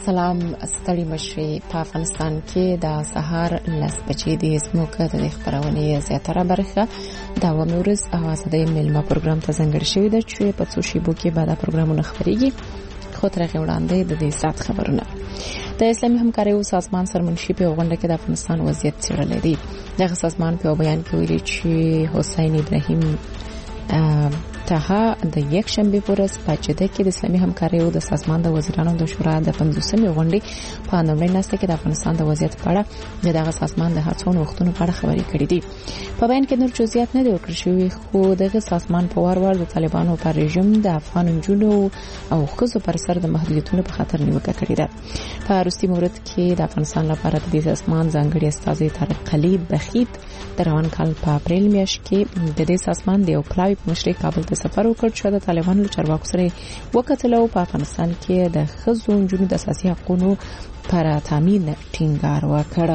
سلام ستړي مشري په افغانستان کې د سهار 10 بجې د زموږ د خبرونه زیاتره برخه د ومورز اواز د ملما پروګرام ته ځانګړی شوی دی چې په څو شیبو کې بعد پروګرامونه خبريږي خو تر هغه وړاندې د دې سات خبرونه د اسلامي همکاریو سازمان سرمنشي په غونډه کې د افغانستان وضعیت څېړل دي دغه سازمان په بیان کې ویلي چې حسین ابراهیم ته د یک شنبه پورز په جده کې د اسلامي همکاریو د سازمان د وزیرانو د شورا د 15مې غونډې په نوموړي نسته کې د افغانستان د وضعیت په اړه دغه سازمان د هڅونو وختونو په اړه خبرې کړې دي په بیان کې نور جزئیات نه دي ورکړل شوي خو دغه سازمان په وار د طالبانو پر رژیم د افغان جنو او خزو پر سر د محدودیتونو په خاطر نیوکه کړې ده په روسي مورد کې د افغانستان لپاره د دې سازمان ځانګړي استازي طارق قلی بخیت د روان کال په اپریل میاشت کې د دې سازمان د یو پلاوی په مشرۍ کابل ته سفر وکړ چې د طالبانو له چارواکو سره وکتل او په افغانستان کې د خزو جنو د اساسي حقوقو پر تامین ټینګار وکړ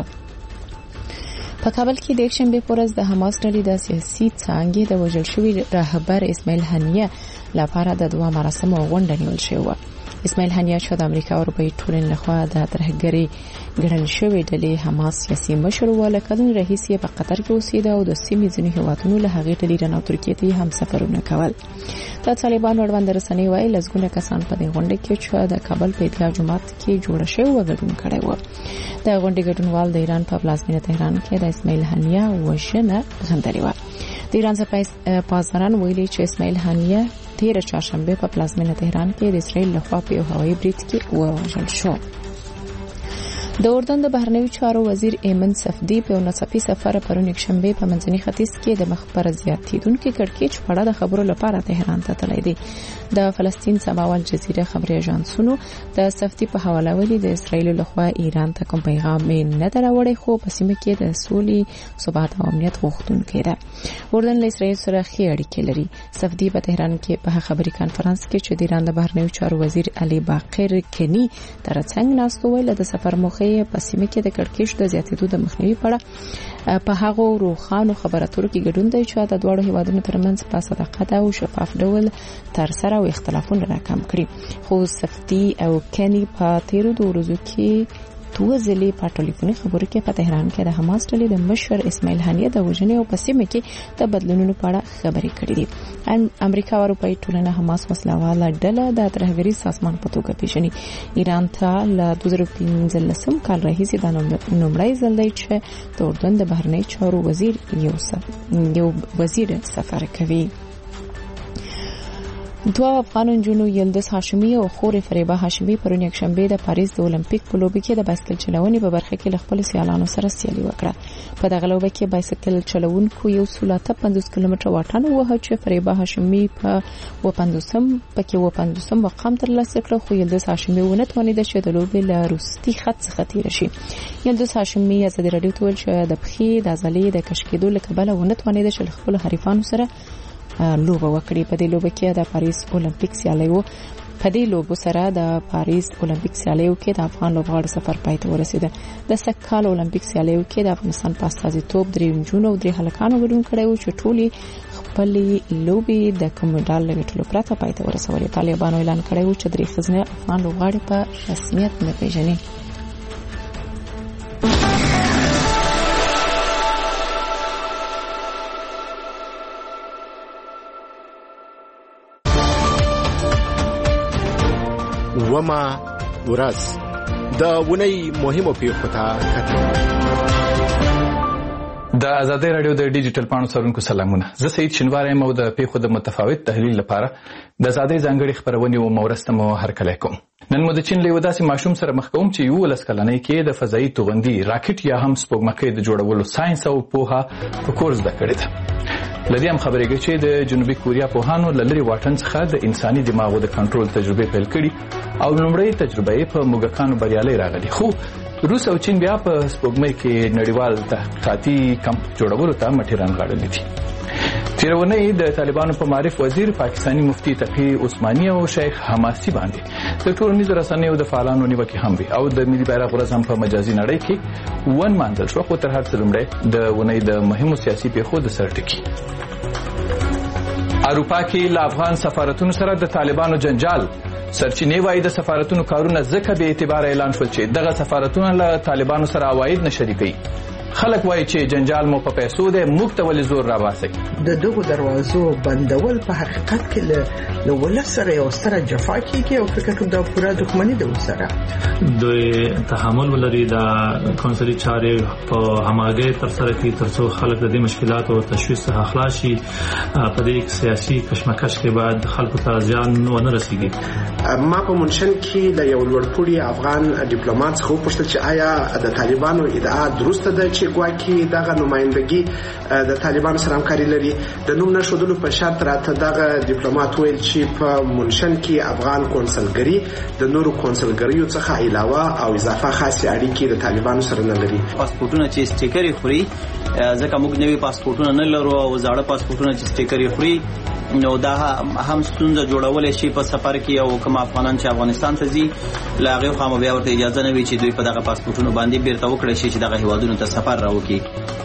په کابل کې د شنبه پورز د حماس ډلې د سیاسي څانګې د وژل شوی رهبر اسماعیل هنیه لپاره د دوه مراسمو غونډه نیول شوې اسماعیل هنیه چې د امریکا او اروپای ټولنې لخوا د ترهګرۍ ګڼل شوی ډلې حماس سیاسي مشر ولکدن رئیس په قطر کې اوسېده او د سیمې ځینې هیوادونو له هغې ډلې رانه ترکیه ته هم سفرونه کول د طالبانو اړوند رسنۍ وايي لږونه کسان په دې غونډه کې چې د کابل په عیدګاه جومات کې جوړ شوی و ګډون کړی و د غونډې ګډونوال د ایران په پلازمینه تهران کې د اسماعیل هنیه وژنه غندلې و د ایران څخه پاسداران ویلي چې اسماعیل هنیه تیر چهارشنبه په پلازمینه تهران کې د اسرائیل لخوا په هوایي بریټ کې ووژل شو د اردن د بهرنیو چارو وزیر ایمن صفدی په ناڅاپي سفر پرون یکشنبه په منځني ختیځ کې د مخبر زیاتیدونکو کړکېچ په اړه د خبرو لپاره تهران ته تللی دی د فلسطین سماوال جزیره خبري اژانسونو د صفدی په حواله ویلي د اسرائیل لخوا ایران ته کوم پیغام نه دراوړی خو په سیمه کې د سولې ثبات او امنیت غوښتونکي ده اردن له اسرائیل سره ښې اړیکې لري صفدی په تهران کې په خبري کانفرنس کې چې د ایران د بهرنیو چارو وزیر علي باقر کنی ترڅنګ ناستو ویل د سفر موخه په سیمه کې د کړکېچ د زیاتېدو د مخنیوي لپاره په هغه روخانو خبراتو کې ګډون دی چې د دوه هیوادونو ترمنځ په صداقت او شفاف ډول تر سره او اختلافونه راکم کړي خو صفدی او کنی په تیرو د ورځو کې توزلی په ټلیفوني خبرو کې په تهران کې د حماس ډلې د مشر اسماعیل هنیه د وژنې او په سیمه کې د بدلونونو په اړه خبرې کړې دي امریکا او اروپای ټولنه حماس وسلواله ډله د ترهګرۍ سازمان په توګه پیژني ایران ته له 2015 کال راهیسې د نومړی ځل دی چې د اردن د بهرنی چارو وزیر یو وزیر سفر کوي دوه افغان جنو یلدز هاشمی او خور فریبه هاشمی پرون یک شنبه د پاریس د المپیک په لوبي کې د بایسکل چلونې په برخه کې خپل سیالانو سره سیالي وکړه په دغه لوبه کې بایسکل چلونکو یو سلاته 50 کیلومتر واټن وه چې فریبه هاشمی په 50 مقام ترلاسه کړ خو یلدز هاشمی ونه توانید چې د لوبې له وروستي خط څخه تیر شي یلدز هاشمی ازادي رادیو ته ویل چې د پخې د عضلې د کش کېدو لکبله ونه توانید چې خپل حریفانو سره لوبه وکړي په دې لوبه کې د پاریس اولمپیک سیالیو په دې لوبو سره د پاریس اولمپیک سیالیو کې د افغان لوبغاړو سفر پای ته ورسید د سکهال اولمپیک سیالیو کې د افغانستان په استازیتوب درې نجونو او درې هلکانو ګډون کړی و چې ټولي خپل لوبي د کوم ډال لګټلو پرته پای ته ورسولې طالبانو اعلان کړی و چې درې خزنه افغان لوبغاړي په رسمیت نه پیژني وما ورځ د ونی مهمو پیښو ته کتل د آزادۍ رادیو د ډیجیټل پاڼو څارونکو سلامونه زه سید شینوار یم او د پیښو د متفاوت تحلیل لپاره د آزادۍ ځانګړي خبرونه او مورسته مو هرکلی کوم نن مو د چین له وداسي ماشوم سره مخ کوم چې یو لسکلنۍ کې د فضایي توغندي راکټ یا هم سپوږمکۍ د جوړولو ساينس او پوهه په کورس د کړی ده لدی هم خبرېږي چې د جنوبي کوریا پوهانو لری واټن څخه د انساني دماغو د کنټرول تجربه پیل کړي او لومړی تجربه په موږکانو بریالي راغلي خو روس او چین بیا په سپوږمۍ کې نړیوال تحقیقاتي کمپ جوړولو ته مټیران غاړلې دي تیرونه د طالبانو په معرف وزیر پاکستانی مفتی تقی عثماني او شیخ حماسي باندې د ټولنیزو رسنیو د فعالانو نیوکه هم وي او د ملي بیرغ ورځ هم په مجازي نړۍ کې ون مانځل شو خو تر هر څه لومړی د ونې د مهمو سیاسي پیښو د سرټکی اروپا کې له افغان سفارتونو سره د طالبانو جنجال سرچینې وايي د سفارتونو کارونه ځکه بې اعتباره اعلان شول چې دغه سفارتونه له طالبانو سره عواید نه شریکوي. خلک وایي چې جنجال مو په پیسو دی، موږ ته ولې زور راباسئ. د دغو دروازو بندول په حقیقت کې له ولس سره یو ستره جفا کېږي او فکر کوم دا پوره دښمني ده ورسره. دوی تحمل ولري د کونسلي چارې په هماغه ترسره کړي ترڅو خلک د دې مشکلات او تشویش څخه خلاص شي. په دې سیاسي کشمکش کې بعد خلکو ته زیان ونه رسیږي. ما په منشن کې د یو لوړپوړي افغان ډیپلوماټ څخه وپوښتل چې آیا د طالبانو ادعا درسته ده چې ګواکې دغه نمائندګي د طالبانو سره همکاري لري؟ د نوم نښودلو په شرط راته دغه ډیپلوماټ ویل چې په منشن کې افغان کونسلګري د نورو کونسلګریو څخه علاوه او اضافه خاصه اړیکې د طالبانو سره نه لري. پاسپورتونه چې سټیکر خوري ځکه موږ نوي پاسپورتونه نه لرو او زاړه پاسپورتونه چې سټیکر خوري نو دا هم ستونزه جوړول شي په سفر کې او کوم افغانان چې افغانستان ته ځي لاغه خو بیا ورته اجازه نه وي چې دوی په دغه پاسپورتونو باندې بیرته وکړي شي چې دغه هیوادونو ته سفر راوکړي.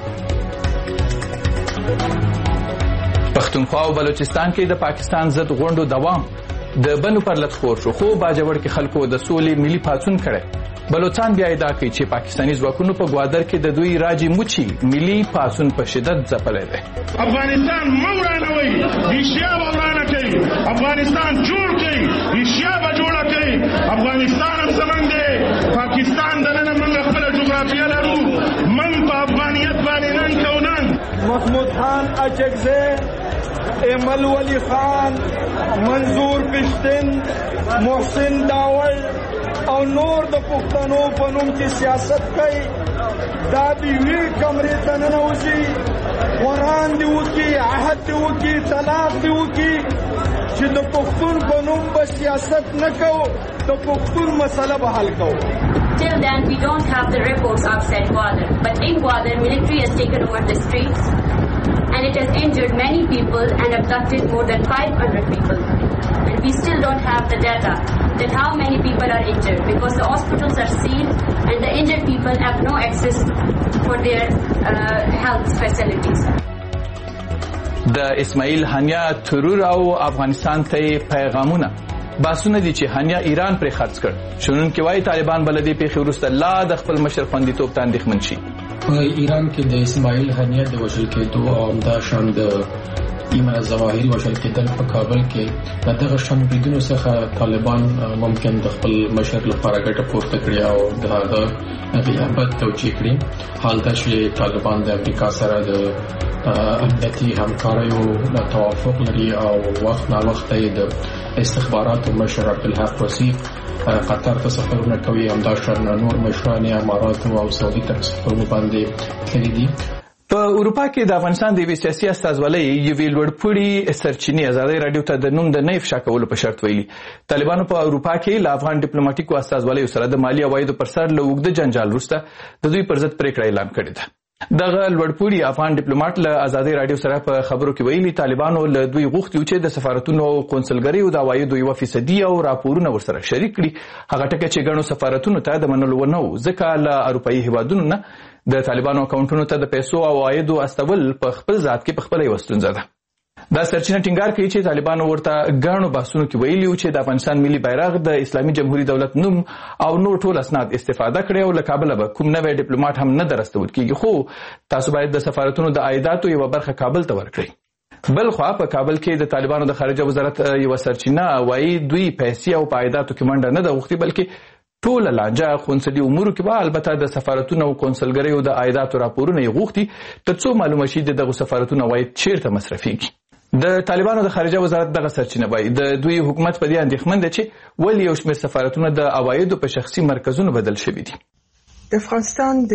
پښتونخوا او بلوچستان کې د پاکستان ضد غونډو دوام د بنو پرلط خور شو، خو باجوړ کې خلکو د سولې ملي پاڅون کړي. بلوچستان بیا ادعا کوي چې پاکستاني ځواکونو په ګوادر کې د دوی راجی موچی ملي پاڅون په شدت ځپلی دی. افغانستان مورانوي ریشیا ورانه کوي، افغانستان جوړ کوي ریشیا به جوړه کوي. افغانستان هم زمونږ دی، پاکستان دننه موږ خپله جغرافیه لرو، موږ په افغانیت باندې نن کوو. نن محمود خان اچکزی، ایمل ولی خان، منظور پشتن، محسن داول او نور د پښتنو په نوم چې سیاست کوي دا دی وی کمرې ته ننوځي، قرآن دی وکي، عهد دی وکي، طلاق دی وکي چې د پښتون په نوم به سیاست نه کوو، د پښتون مسله به حل کوو. Till then, we don't have the reports outside Gwadar. But in Gwadar, military has taken over the streets and it has injured many people and abducted more than 500 people. And we still don't have the data that how many people are injured because the hospitals are sealed and the injured people have no access for their health facilities. د اسماعیل هانیا ترور او افغانستان ته پیغامونه باسونه دي چې هانیا ایران پر خرڅ کړ. شنونکي وايي طالبان بلدي په خورسته لا د خپل مشر خوندیتوب ته اندېښمن شي. په ایران کې د اسماعیل هانیا د وژل کېدو او همدا شان د ایمن ظواهري وژل کېدل په کابل کې دغه شان بریدونو څخه طالبان ممکن د خپل مشر لپاره ګټه پورته کړي او د هغه غیابت توجیه کړي. حال دا چې طالبان د امریکا سره د امنیتي همکاریو توافق لري او وخت نا وخت د استخباراتو مشر عبدالحق وصیف قطر ته سفرونه کوي، همداشان نور مشران امارات او سعودي ته سفرونه باندې تللي دي. په اروپا کې د افغانستان د سیاسي استازولۍ یوې لوړپوړي سرچینې ازادي رادیو ته د نوم د نه افشا کولو په شرط ویلي. طالبانو په اروپا کې له افغان ډیپلوماټیکو استازولیو سره د مالی عوایدو پر سر له اوږده جنجال وروسته د دوی پر ضد پریکړه اعلان کړې ده. دغه لوړپوړي افغان ډیپلوماټ له ازادي رادیو سره په خبرو کې ویلي طالبانو له دوی غوښتي چې د سفارتونو او قونسلګریو د عوایدو 1% او راپورونه ورسره شریک کړي. هغه ټکي چې ګڼو سفارتونو ته د منلو ونه و ځکه له اروپایي هیوادونو نه د طالبانو اکاونټونو ته د پیسو او عوایدو استول په خپل ذات کې په خپل یو ستونزه ده. دا سرچینه ټینګار کوي چې طالبانو ورته ګڼو بحثونو کې ویلي چې د افغانستان ملي بیرغ د اسلامي جمهوریت دولت نوم او نور ټول اسناد استفاده کړي او له کابل به کوم نوی ډیپلوماټ هم نه درستول کیږي، خو تاسو باید د سفارتونو د عایداتو یو برخه کابل ته ورکړئ. بل خو په کابل کې د طالبانو د خارجه وزارت یو سرچینه وايي دوی پیسې او عایداتو کې منډه نه ده غوښتي بلکې ټول لانجه قونسلي امورو کې به البته د سفارتونو او قونسلګریو د عایداتو راپورونه یې غوښتي ترڅو معلومه شي دغه سفارتونو عواید چیرته مصرفيږي. د طالبانو د خارجه وزارت دغه سرچینه وايي د دوی حکومت په دې اندېښمن دی چې ولې یو شمېر سفارتونه د عوایدو په شخصي مرکزونو بدل شوي دي. د افغانستان د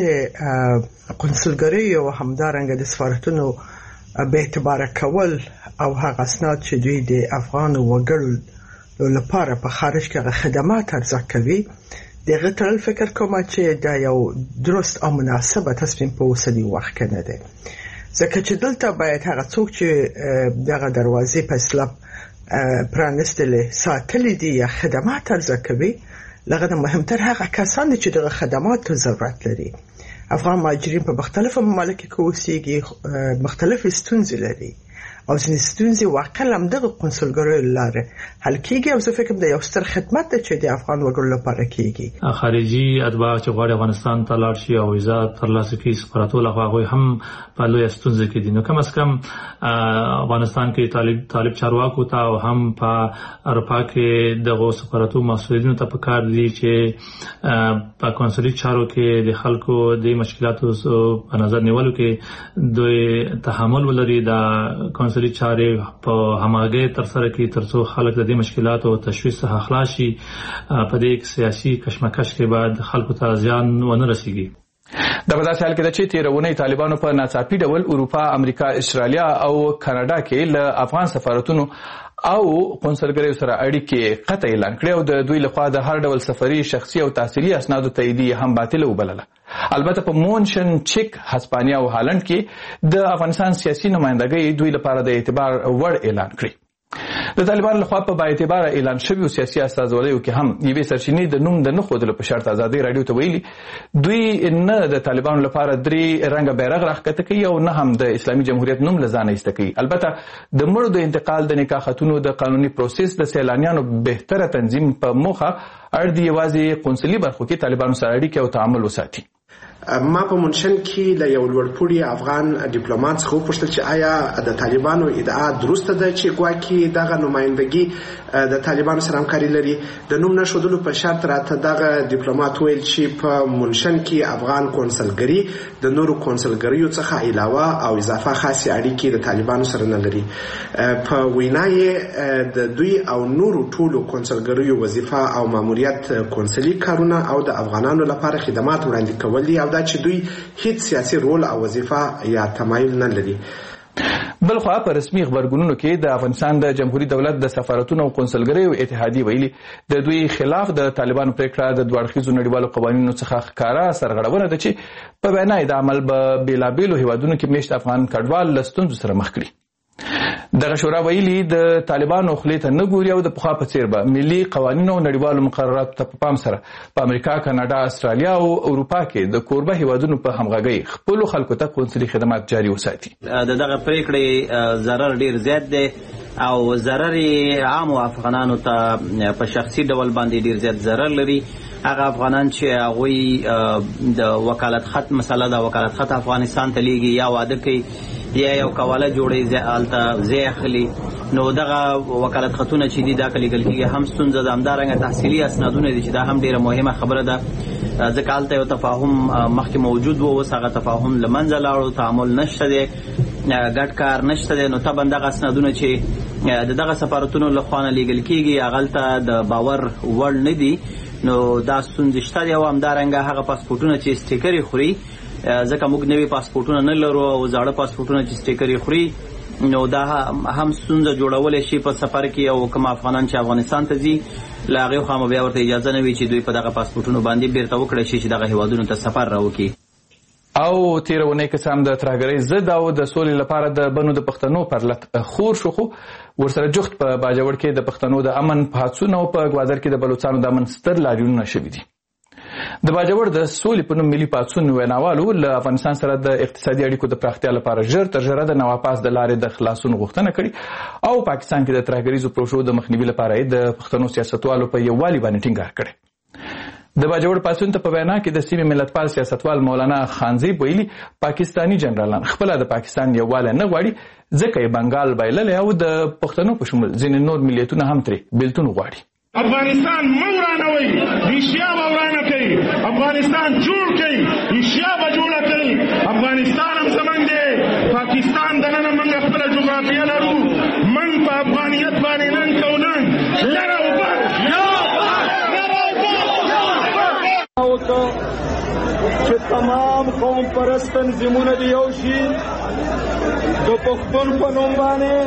قونسلګریو او همدارنګه د سفارتونو به اعتبار کول او هغه اسناد چې دوی د افغان وګړو لپاره په خارج کې خدمات ارزښت کوي دغه تل فکر کوم چې دا یو درست او مناسبه تصمیم په اوسني وخت کې نه دی، ځکه چې دلته باید هغه څوک چې دغه دروازې په اسلام پرانستلې ساتلې دي یا خدمات ارزښت کوي لغه مهمتر هغه کسان چې دغه خدماتو ضرورت لري. افغان مهاجرین په مختلفو ممالکو کې اوسېږي، مختلف ستونزې لري او ځینې ستونزې واقعا هم دغه قونسلګریو لاره حل کیږي او زه فکر کوم د یو ستر خدمت چې د افغان وګړو لپاره کیږي. خارجي اتباع چې غواړي افغانستان ته لاړ شي او ویزا ترلاسه کړي سفارتو له خوا هم په لوی ستونزه کې دي. نو کم از کم افغانستان کې طالب چارواکو ته او هم په اروپا کې دغه سفارتو مسؤلینو ته پکار دي چې په کونسلي چارو کې د خلکو د مشکلاتو په نظر نیولو کې دوی تحمل ولري د کونسلي چارې په همغږۍ ترسره کړي ترڅو خلک د دې مشکلاتو او تشویش څخه خلاص شي. په دې سیاسي کشمکش کې بعد خلکو ته زیان ونه رسیږي. د بداسه حال کې د چې تیرونی طالبانو په ناڅاپي ډول اروپا، امریکا، استرالیا او کاناډا کې له افغان سفارتونو او قونسلګریو سره اړیکې قطع اعلان کړې او د دوی لخوا د هر ډول سفري، شخصي او تحصیلي اسنادو تاییدیه هم باطله وبلله. البته په مونشن، چک، هسپانیا او هالند کې د افغانستان سیاسي نمائندګۍ دوی لپاره د اعتبار وړ اعلان کړی. د طالبانو لخوا په باعتبار اعلان شوی سیاسي استازولیو کې هم یوې سرچینې د نوم د نه ښودلو په شرط ازادي رادیو ته ویلي دوی نه د طالبانو لپاره 3 رنګه بیرغ راښکته کوي او نه هم د اسلامي جمهوریت نوم له ځانه ایسته کوي. البته د مړو د انتقال د نکاح خطونو د قانوني پروسس د سیلانیانو بهتره تنظیم په موخه اړ دی یوازې قونسلي برخو کې طالبانو سره اړیکې او تعامل وساتي. ما په منشن کې له یو لوړپوړي افغان ډیپلوماټ څخه وپوښتل چې آیا د طالبانو ادعا درسته ده چې ګواکې دغه نمائندګي د طالبانو سره همکاري لري. د نوم نښودلو په شرط راته دغه ډیپلوماټ ویل چې په منشن کې افغان قونسلګري د نورو قونسلګریو څخه علاوه او اضافه خاصه اړیکې د طالبانو سره نه لري. په وینا یې د دوی او نورو ټولو قونسلګریو وظیفه او ماموریت قونسلي کارونه او د افغانانو لپاره خدمات وړاندې کول دي او دا چې دوی هیڅ سیاسي رول او وظیفه یا تمایل نه لري. بلخوا په رسمي خبرګونونو کې د افغانستان د جمهوریت دولت د سفارتونو او قونسلګریو اتحادیه ویلي د دوی خلاف د طالبانو پریکړه د دوړخیزو نړیوالو قوانینو څخه ښکارا سرغړونه ده چې په وینا د عمل په بیلابیلو هیوادونو کې میشت افغان کډوال له ستونزو سره مخ کړي. دغه شورا ویلي د طالبانو خولې ته نه ګوري او د پخوا په څیر به ملي قوانینو او نړیوالو مقرراتو ته په پام سره په امریکا، کاناډا، استرالیا او اروپا کې د کوربه هیوادونو په همغږۍ خپل خلکو ته قونسلي خدمات جاري وساتي. دغه پریکړې ضرر ډیر زیات دی او ضرر عام افغانانو ته په شخصي ډول باندې ډیر زیات ضرر لري. هغه افغانان چې هغوی د وکالت خط مسله د وکالت خط افغانستان ته لیږي یا واده کوي یا یو کواله جوړي ځالته ځای اخلي، نو دغه وکالت خطونه چې دي دا کلیګل کېږي هم ستونزه ده. همدارنګه تحصیلي اسنادونه دي چې دا هم ډیره مهمه خبره ده. ځکه هلته یو تفاهم مخکې موجود و، اوس هغه تفاهم له منځه لاړو، تعامل نشته دی، ګډ کار نشته دی. نو طبعا دغه اسنادونه چې دغه سفارتونو له خوا نه لیږل کېږي هغلته د باور وړ نه دي، نو دا ستونزې شته دي. او همدارنګه هغه پاسپورټونه چې سټیکر خوري، ځکه موږ نوي پاسپورټونه نه لرو او زاړه پاسپورټونه چې سټیکر خوري، نو دا هم ستونزه جوړولی شي په سفر کې. او کوم افغانان چې افغانستان ته ځي له هغې خوا بیا ورته اجازه نه وي چې دوی په دغه پاسپورټونو باندې بیرته وکړی شي چې دغه هیوادونو ته سفر راوکړي. او تیرونی قسم د ترهګرۍ ضد او د سولې لپاره د بنو د پښتنو پرلط خور شو، خو ورسره جفت په باجوړ کې د پښتنو د امن په هڅونو او په ګوادر کې د بلوچستان د امن ستر لاریونونه شوي دي. د باجوړ د سولې په نوم ملي پاڅون ویناوالو له افغانستان سره د اقتصادي اړیکو د پراختیا لپاره ژر تر ژره د نواپاس د لارې د خلاصون غوښتنه کړې او پاکستان کې د ترهګریزو پروژو د مخنیوي لپاره د پښتنو سیاستوالو په یووالي باندې ټینګار کړی. د باجوړ پاڅون ته په وینا کې د سیمې ملتپال سیاستوال مولانا خانزیب ویلي پاکستانی جنرالان خپل د پاکستان یووالی نه غواړي، ځکه یې بنګال بایللی او د پښتنو په شمول ځینې نور ملیتونه هم ترې بیلتون غواړي. افغانستان مه ورانوئ، ایشیا به ورانه کوي. افغانستان جوړ کوي، ایشیا به جوړه کوي. افغانستان هم زموږ دی. پاکستان دننه موږ خپله جغرافیه لرو. موږ په افغانیت باندې نن کوو، نن لر او بر چې تمام قوم پرست تنظیمونه د یو شي د پښتون په نوم باندې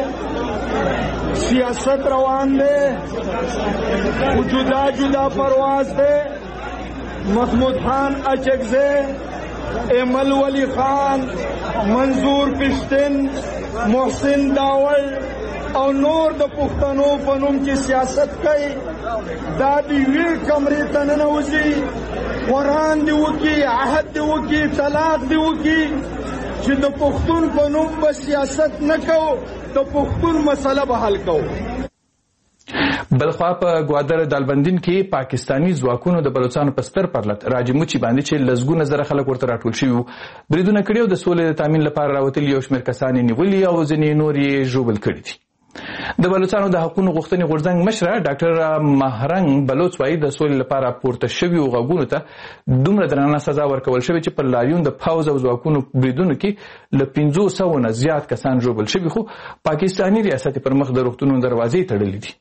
سیاست روان دی، جدا جدا پرواز دی. محمود خان اچکزی، ایمل ولی خان، منظور پشتن، محسن داول او نور د پښتنو په نوم چې سیاست کوي، دا د یوې کمرې ته ننوځي، قرآن دی وکي، عهد دی وکي، طلاق دی وکي، چې د پښتون په نوم به سیاست نه کوو، د پښتون مسله به حل کوو. بلخوا په ګوادر دالبندین کې پاکستانی ځواکونو د بلوچستان په ستر پرلط راجموچي باندې چې لزګونه زره خلک ورته راټول شوي وو بریدونه کړي او د سولې د تامین لپاره راوتلي یو شمېر کسان یې نیولي او ځینې نور یې ژوبل کړي دي. د بلوچستان د حقوقو غوښتنې غورځنګ مشره ډاکټر مهرنګ بلوچ وايي د سولې لپاره پورته شوي غوښتنو ته دومره درنه سزا ورکول شوې چې پر لاریون د پاوز او ځواکونو بریدونو کې له 500 نه زیات کسان ژوبل شوي خو پاکستانی ریاست پر مخ د روغتونونو دروازې تړلې دي.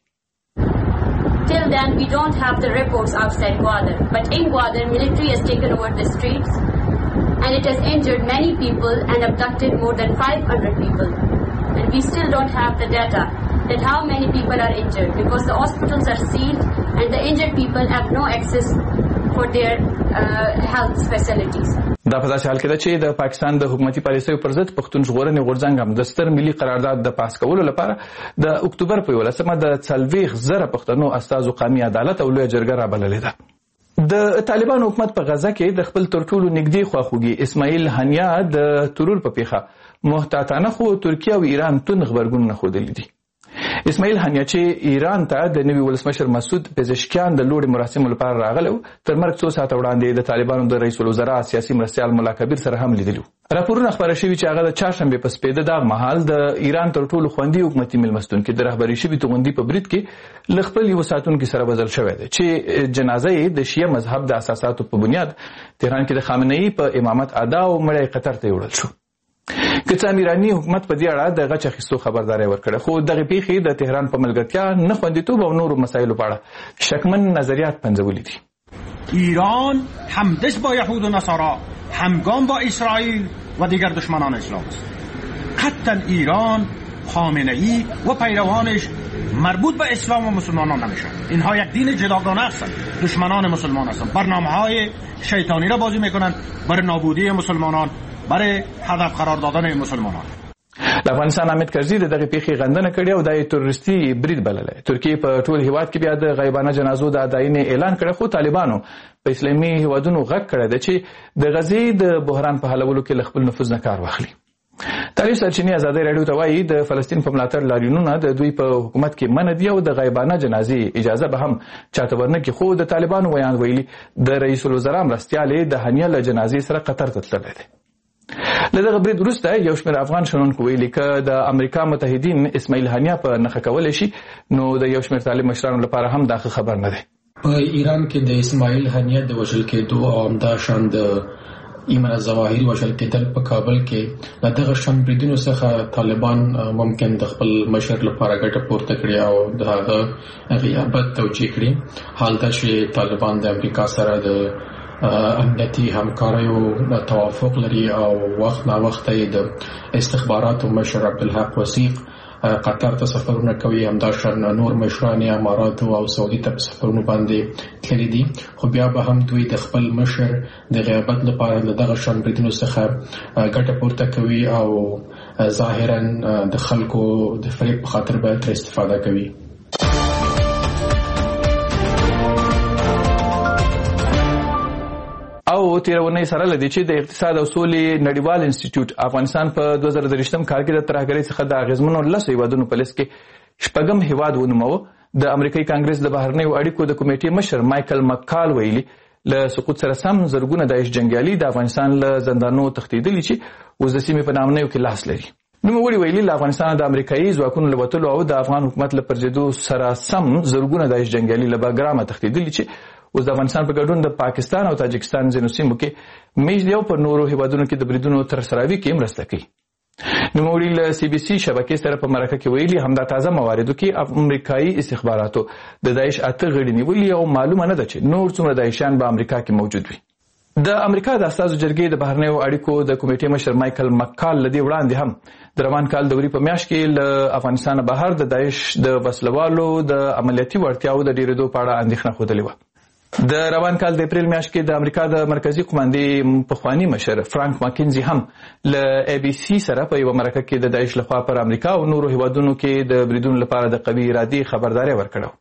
Till then, we don't have the reports outside Gwadar. But in Gwadar, military has taken over the streets and it has injured many people and abducted more than 500 people. And we still don't have the data that how many people are injured because the hospitals are sealed and the injured people have no access for their health facilities. دا په داسې حال کې ده چې د پاکستان د حکومتي پالیسیو پر ضد پښتون ژغورنې غورځنګ هم د ستر ملي قرارداد د پاس کولو لپاره د اکتوبر په 11مه د 40,000 پښتنو استازو قومي عدالت او لویه جرګه رابللې ده. د طالبان حکومت په غزه کې د خپل تر ټولو نږدې خواخوږي اسماعیل هنیا د ترور په پیښه محتاطانه خو ترکیه او ایران تون خبرګون نه ښودلي دي. اسماعیل هنیا چې ایران ته د نوي ولسمشر مسعود پزشکیان د لوړې مراسمو لپاره راغلی و تر مرګ څو ساعته وړاندې د طالبانو د رئیس الوزرا سیاسي مرستیال ملا کبیر سره هم لیدلي وو. راپورونه خپاره شوي چې هغه د چهارشنبې په سپېده دغه مهال د ایران تر ټولو خوندي حکومتي میلمستون کې د رهبري شوي توغندي په برید کې له خپل یو ساتونکي سره بدل شوی دی چې جنازه یې د شیعه مذهب د اساساتو په بنیاد تهران کې د خامنه‌ای په امامت ادا او مړی قطر ته وړل شو. که څه ایرانی حکومت په دې اړه د غچ اخیستو خبرداري ورکړه خو دغه پیښې د تهران په ملګرتیا نه خوندیتوب او نورو مسایلو په اړه شکمن نظریات پنځولي دي. ایران همدست با یهود و نصارا همگام با اسرائیل و دیگر دشمنان اسلام است. قطعا ایران خامنه‌ای و پیروانش مربوط به اسلام و مسلمانان نمیشن. اینها یک دین جداگانه هستند، دشمنان مسلمان هستند، برنامه‌های شیطانی را بازی میکنند برای نابودی مسلمانان، برای هدف قرار دادن مسلمانان. د افغانستان حامد کرزي دغه پیښې غندنه کړې او د تروریستي برید بللې. ترکیه په ټول هیواد کې بیا د غیبانه جنازو د اداینې اعلان کړ خو طالبانو په اسلامي هیوادونو غږ کړی دی چې د غزې د بحران په حلولو کې خپل نفوذ نه کار واخلي. تاریخ سرچینې ازادي رادیو ته وایي د فلسطین په ملاتړ لاریونونه د دوی په حکومت کې منع دي او د غیبانه جنازې اجازه به هم چاته ورنکړي خو د طالبانو ویان ویلي د رئیس الوزرا مرستیال د هنیه له جنازې سره قطر ته تللی دی. له دغه برید وروسته یو شمېر افغان شنونکو ویلي که د امریکا متحدین اسماعیل هنیا په نښه کولی شي نو د یو شمېر طالب مشرانو لپاره هم دا خبر نه دی. په ایران کې د اسماعیل هنیا د وژل کېدو او همداشان د ایمن الظواهري وژل کېدل په کابل کې له دغه شان بریدونو څخه طالبان ممکن د خپل مشر لپاره ګټه پورته کړي او د هغه غیابت توجیه کړي. حال دا چې طالبان د امریکا سره د امنیتي همکاریو توافق لري او وخت نا وخت د استخباراتو مشر عبدالحق وثیق قطر ته سفرونه کوي، همداشان نور مشران امارات او سعودي ته سفرونه باندې تللي دي خو بیا به هم دوی د خپل مشر د غیابت لپاره دغه شان بریدونو څخه ګټه پورته کوي او ظاهرا د خلکو د فریب په خاطر به تر استفاده کوي. او تیرونی سره لدی چې د اقتصاد او سولې نړیوال انسټیټیوټ افغانستان په 2023م کال کې د ترهګرۍ څخه د اغیزمنو 10 هیوادونو په لیست کې شپږم هیواد ونومو. د امریکایي کانګرس د بهرنیو اړیکو د کمیټې مشر مایکل مکال ویلي له سقوط سره سم زرګونه داعش جنگیالي د افغانستان له زندانونو تښتېدلي چې اوس د سیمې په نامنیو کې لاس لري. نوموړي ویلي له افغانستان د امریکایي ځواکونو له وتلو او د افغان حکومت له پرځېدو سره سم زرګونه داعش جنگیالي له باګرامه تښتېدلي چې اوس د افغانستان په ګډون د پاکستان او تاجکستان ځینو سیمو کې میشت او په نورو هیوادونو کې د بریدونو ترسروي کې مرسته کوي. نوموړي له سی بي سي شبکې سره په مرکه کې ویلي همدا تازه مواردو کې امریکایي استخباراتو د داعش 8 غړي نیولي او معلومه نه ده چې نور څومره داعشیان په امریکا کې موجود وي. د امریکا د استازو جرګې د بهرنیو اړیکو د کمیټې مشر مایکل مکال لدی وړاندې هم د روان کال د وری په میاشت کې له افغانستان بهر د داعش د وسلوالو د عملیاتي وړتیاو د ډیرېدو په اړه اندېښنه ښودلې وه. د روان کال د اپریل میاشت کې د امریکا د مرکزی قوماندې پخوانی مشر فرانک ماکینزي هم له ای بي سي سره په یو مرکه کې د داعش لخوا پر امریکا او نورو هیوادونو کې د بریدونو لپاره د قوي ارادي خبرداري ورکړه.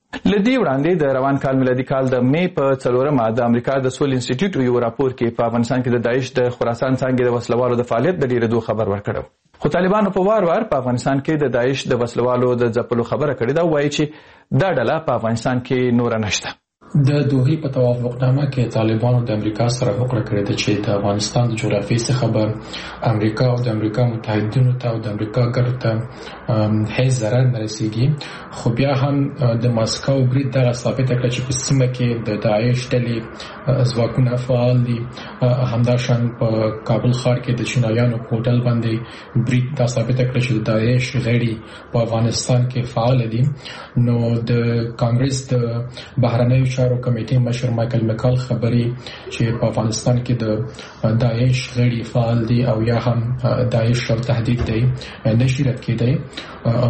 لدی وړاندې د روان کال میلادي کال د مې په 4 د امریکا د سول انسټیټیوټ یو راپور کې په افغانستان کې د داعش د خراسان څنګه د وسلوالو د فعالیت د ډیرېدو خبر ورکړ خو طالبانو په وار په افغانستان کې د داعش د وسلوالو د ځپلو خبره کړې ده وایي چې دا ډله په افغانستان کې نور نشته د دوحې په توافقنامه کې طالبانو د امریکا سره وکړه کړې ده چې د افغانستان د جغرافیې څخه به امریکا او د امریکا متحدینو ته او د امریکا ګټو ته هیڅ ضرر نه رسیږي خو بیا هم د ماسکو برید دغه ثابته کړه چې په سیمه کې د داعش ډلې ځواکونه فعال دي همداشان په کابل ښار کې د چینایانو هوټل باندې برید دا ثابته کړه چې د داعش غړي په افغانستان کې فعال دي نو د کانګرس د بهرنیو چارو کمیټې مشر مایکل مکال خبري چې په افغانستان کې د داعش غړي فعال دي او یا هم داعش او تهدید دی نشي رد کېدی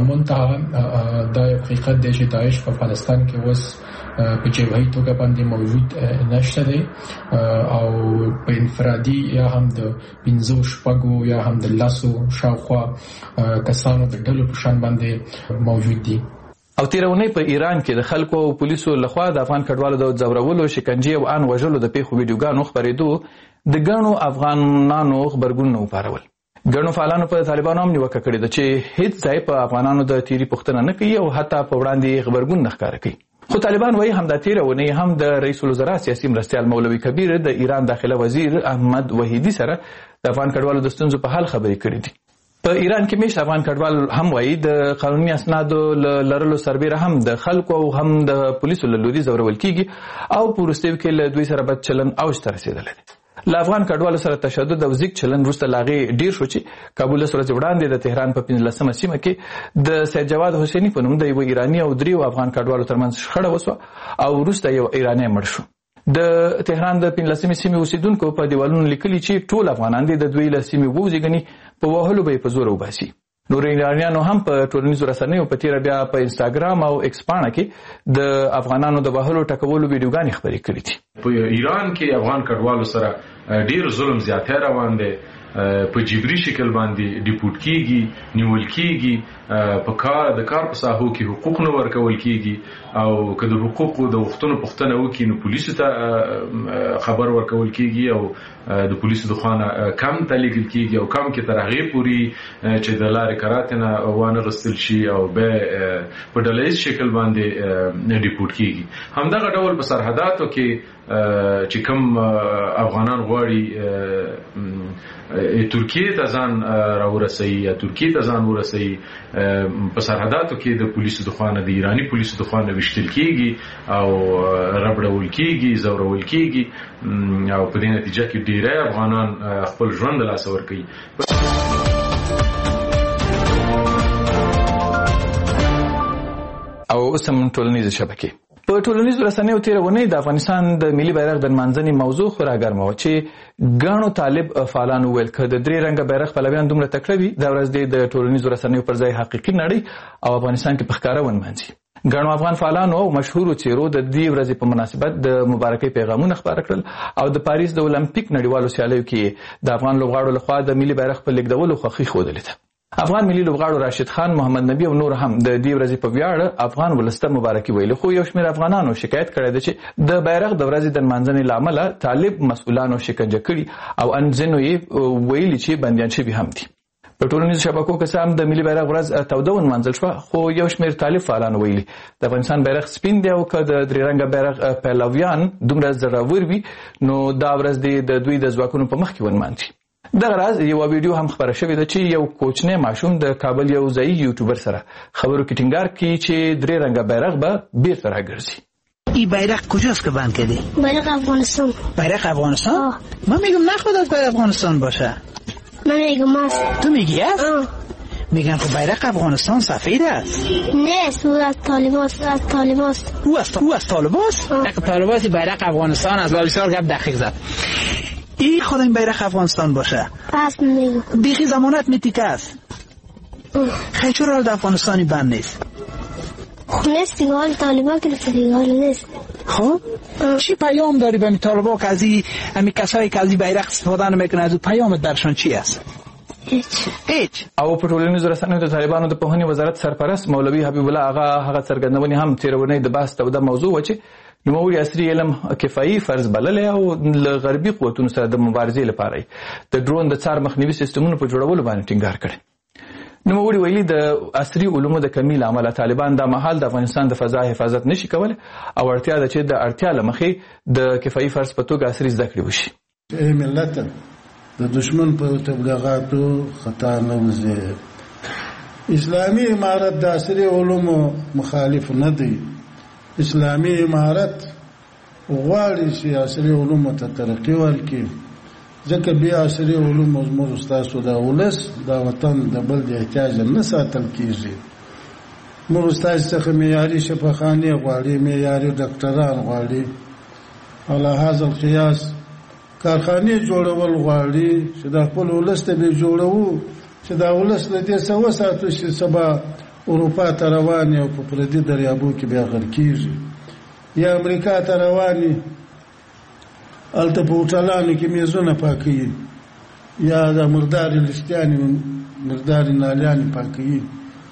منتها دا یو حقیقت دی چې داعش په افغانستان کې اوس په جبهي توګه باندې موجود نشته دی او په انفرادي یا هم د 15 شپږو یا هم د لاسو شاوخوا کسانو د ډلو په شان باندې موجود دي او تیرونی په ایران کې د خلکو او پولیسو لخوا د افغان کډوالو د ځورولو شکنجې او ان وژلو د پیښو ویډیوګانو خبرېدو د ګڼو افغانانو خبرګونونه وپارول ګڼو فعالانو په طالبانو هم نیوکه کړې ده چې هیڅ ځای په افغانانو د تیری پوښتنه نه کوي او حتی په وړاندې خبرګون نه ښکاره کوي خو طالبان وایي همدا تیرونی هم د رئیس الوزرا سیاسي مرستیال مولوي کبیر د ایران داخله وزیر احمد وحیدی سره د افغان کډوالو د ستونزو په حل خبرې کړې دي په ایران کې مشت افغان کډوال هم وایي د قانوني اسنادو لرلو سربېره هم د خلکو او هم د پولیسو له لوري ځورول کیږي او په وروستیو کې له دوی سره بد چلن اوج ته رسېدلی دی له افغان کډوالو سره تشدد او ځیږ چلن وروسته له هغې ډېر شو چې کابل لس ورځې وړاندې د تهران په 15مه سیمه کې د سید جواد حسیني په نوم د یوه ایراني او 3 افغان کډوالو ترمنځ شخړه وسوه او وروسته یو ایرانی مړ شو د تهران د 15مې سیمې اوسیدونکو په دیوالونو لیکلي چې ټول افغانان دي د دوی له سیمې ووځي ګني په وهلو به په زور وباسي نور ایرانیانو هم په ټولنیزو رسنیو په تیره بیا په انستاګرام او ایکس پاڼه کې د افغانانو د وهلو ټکولو ویډیوګانې خپرې کړې دي په ایران کې افغان کډوالو سره ډیر ظلم زیاته روان دی په جبري شکل باندې ډیپورټ کیږي نیول کیږي په کار په ساحو کې حقوق نه ورکول کیږي او که د حقوقو د وختونو پوښتنه وکړي نو پولیسو ته خبر ورکول کیږي او د پولیسو د خوانه کم تلیږل کیږي او کم کې تر هغه پوری چې د لارې کراتنه وانه غستل شي او به په ډلهیز شکل باندې ډیپورټ کیږي همدغه ډول په سرحداتو کې چې کوم افغانان غواړي ترکیه ته ځان راورسي یا ترکیه ته ځان ورسي په سرحداتو کې د پولیسو د خوانه د ایرانی پولیسو د خوانه وشتل کیږي او ربړول کیږي زورول کیږي او په دې نتیجه کې ډیری افغانان خپل ژوند له لاسه ورکوي او اوس هم ټولنیزې شبکې په ټولنیزو رسنیو تیرونی د افغانستان د ملي بیرغ د نمانځنې موضوع خورا ګرمه وه چې ګڼو طالب فعالانو ویل که د 3 رنګه بیرغ پلویان دومره تکړه وي دا ورځ د ټولنیزو رسنیو پر ځای حقیقي نړۍ او افغانستان کې په ښکاره ونمانځي ګڼو افغان فعالانو او مشهورو څیرو د دې ورځې په مناسبت د مبارکۍ پیغامونه خپاره کړل او د پاریس د اولمپیک نړیوالو سیالیو کې د افغان لوبغاړو لخوا د ملي بیرغ په لیږدولو خوښي ښودلې ده افغان ملي لوبغاړو راشد خان محمد نبی او نور هم د دې ورځې په ویاړ افغان ولسته مبارکي ویلي خو یو شمېر افغانانو شکایت کړی دی چې د بیرغ د ورځې د نمانځنې له امله طالب مسؤلانو شکنجه کړي او ان ځینو یې ویلي چې بندیان شوي هم دي په ټولنیزو شبکو کې هم د ملي بیرغ ورځ توده ونمانځل شوه خو یو شمېر طالب فعالانو ویلي د افغانستان بیرغ سپین دی او که د 3 رنګه بیرغ پهلویان دومره زړور وي نو دا ورځ د دوی د ځواکونو په مخ کې ونمانځي دغه راز یو ویډیو هم خبره شوې ده چې یو کوچنی ماشوم د کابل یو ځایي یوټیوبر سره خبرو کې ټینګار کوي چې 3 رنګه بیرغ به بیرته راګرځي این بیرق کجاست که بند کردی؟ بیرق افغانستان. بیرق افغانستان؟ من میگم نخواد از بیرق افغانستان باشه. من میگم است. تو میگی است؟ میگن خب بیرق افغانستان سفید است. نه او از طالباست. او از طالباست؟ طالباست بیرق افغانستان از بسیار گپ دقیق زد. این خود این بیرق افغانستان باشه. پس میگم. بیخی زمانت میتیکه است. خیلی چرا در افغانستانی بند نیست؟ نیست دیگه حال طالبا که دیگه حال نیست. خب چی پیام داری به طالبا که از این کسایی که از این بیرق استفاده نمیکنه از اون پیامت درشان چی است؟ هیڅ. او په ټولنیزو رسنیو د طالبانو د پوهنې وزارت سرپرست مولوي حبیب الله هغه څرګندونې هم تیرونې د بحث توده موضوع و چې نوموړي عصري علم کفایي فرض بللی او له غربي قوتونو سره د مبارزې لپاره د ډرون د څار مخنیوي سیستمونو په جوړولو باندې ټینګار کړی. نوموړي ویلي د عصري علومو د کمی له امله طالبان دا مهال د افغانستان د فضا حفاظت نشي کولی او اړتیا ده چې د اړتیا له مخې د کفایي فرض په توګه عصري زده کړې وشي. ملت د دشمن په تبلیغاتو خطا نه وځي. اسلامي امارت د عصري علومو مخالف نه دی. اسلامي امارت غواړي چې عصري علومو ته ترقي ورکړي، ځکه بیا عصري علوم زموږ ستاسو د ولس د وطن د بل د احتیاج نه ساتل کیږي. موږ ستاسو څخه معیاري شفاخانې غواړي، معیاري ډاکټران غواړي، على هذا القياس کارخانې جوړول غواړي چې د خپل ولس ته به جوړوو چې دا ولس له دې څخه وساتو چې سبا اروپا ته رواني او په پردي دریابو کې بیا غرق کیږي، یا امریکا ته رواني الته په هوټلانو کې میزونه پاکوي، یا د مرداري لشتیانې مرداري نالیانې پاکوي.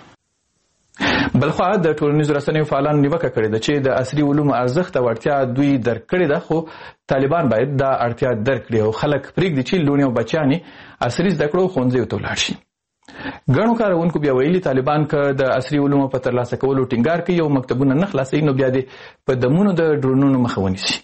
بلخوا د ټولنیزو رسنیو فعالانو نیوکه کړې ده چې د عصري علومو ارزښت او اړتیا دوی درک کړې ده، خو طالبان باید دا اړتیا درک کړي او خلک پرېږدي چې لوڼې او بچیان عصري زده کړو ښوونځیو ته ولاړ شي. ګڼو کاروونکو بیا ویلي طالبان که د عصري علومو په ترلاسه کولو ټینګار کوي او مکتبونه نه خلاصوي نو بیا دې په دمونو د ډرونونو مخه ونیسي.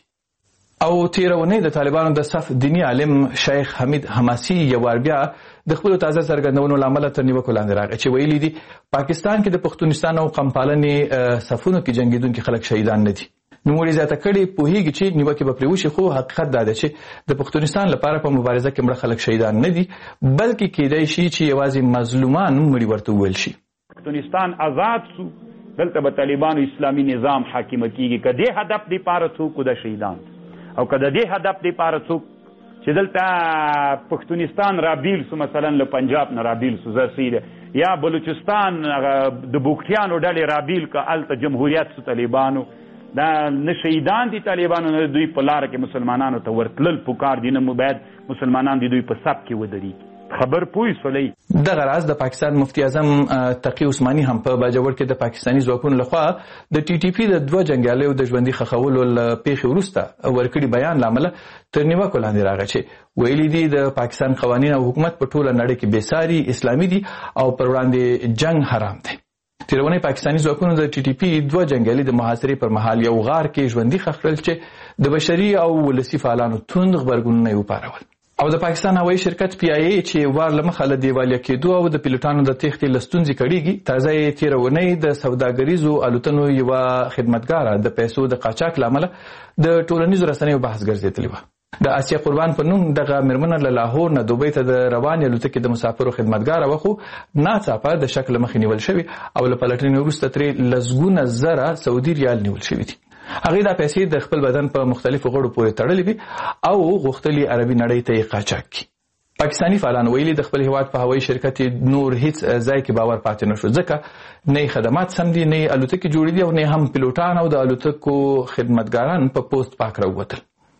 او تیره اونۍ د طالبانو د صف دیني عالم شیخ حمید حماسي یو وار بیا د خپلو تازه څرګندونو له امله تر نیوکو لاندې راغی چې ویلي دي پاکستان کې د پښتونستان او قومپالنې صفونو کې جنګېدونکي خلک شهیدان نه دي. نوموړي زیاته کړې پوهېږي چې نیوکې به پرې وشي، خو حقیقت دا ده چې د پښتونستان لپاره په مبارزه کې مړه خلک شهیدان نه دي، بلکې کېدای شي چې یوازې مظلومان مړي ورته وویل شي. پښتونستان آزاد سو، دلته به طالبانو اسلامي نظام حاکمه کیږي. که دې هدف دپاره څوک د شهیدان او که د دې هدف دپاره څوک چې دلته پښتونستان رابیل سو، مثلا له پنجاب نه رابیل سو زرسیده، یا بلوچستان د بوکټیانو ډلې رابیل که هلته جمهوریت سو طالبانو، دا نه شهیدان دي طالبانو نه دوی په لاره کې مسلمانانو ته ورتلل پکار دي، نه باید مسلمانان دي دوی په صف کې ودرېږي. خبر پوه شولئ. دغه راز د پاکستان مفتی اعظم تقی عثماني هم په باجوړ کې د پاکستاني ځواکونو لخوا د ټي ټي پي د 2 جنګیالیو د ژوندي ښخولو له پیښې وروسته ورکړي بیان له امله تر نیوکو لاندې راغی چې ویلي دي د پاکستان قوانین او حکومت په ټوله نړۍ کې بېساري اسلامي دي او پر وړاندې جنګ حرام دی. تیرونی پاکستاني ځواکونو د ټي ټي پي 2 جنګیالي د محاصرې پر مهال یو غار کې ژوندي ښخ کړل چې د بشري او ولسي فعالانو توند غبرګونونه یې وپارول. او د پاکستان هوایي شرکت پی آی ای چې وار له مخه له دیوالیه کېدو او د پیلوټانو د تېښتې له ستونزې کړېږي، تازه یې تېره اونۍ د سوداګریزو الوتنو یوه خدمتګاره د پیسو د قاچاق له امله د ټولنیزو رسنیو بحث ګرځېدلې وه. د آسیا قربان په نوم دغه مېرمنه له لاهور نه دوبۍ ته د روانې الوتکې د مسافرو خدمتګاره وه، خو ناڅاپه د شک له مخې نیول شوې او له پلټنې وروسته ترې لسګونه زره سعودي ریال نیول شوي دي. هغې دا پیسې د خپل بدن په مختلفو غړو پورې تړلې وي او غوښتلي عربي نړۍ ته یې قاچاق کړي. پاکستاني فعالان ویلي د خپل هیواد په هوایي شرکت نور هیڅ ځای کې باور پاتې نه شو، ځکه نه یې خدمات سم دي، نه یې الوتکې جوړې دي او نه هم پیلوټان او د الوتکو خدمتګاران په پوسټ پاک راووتل.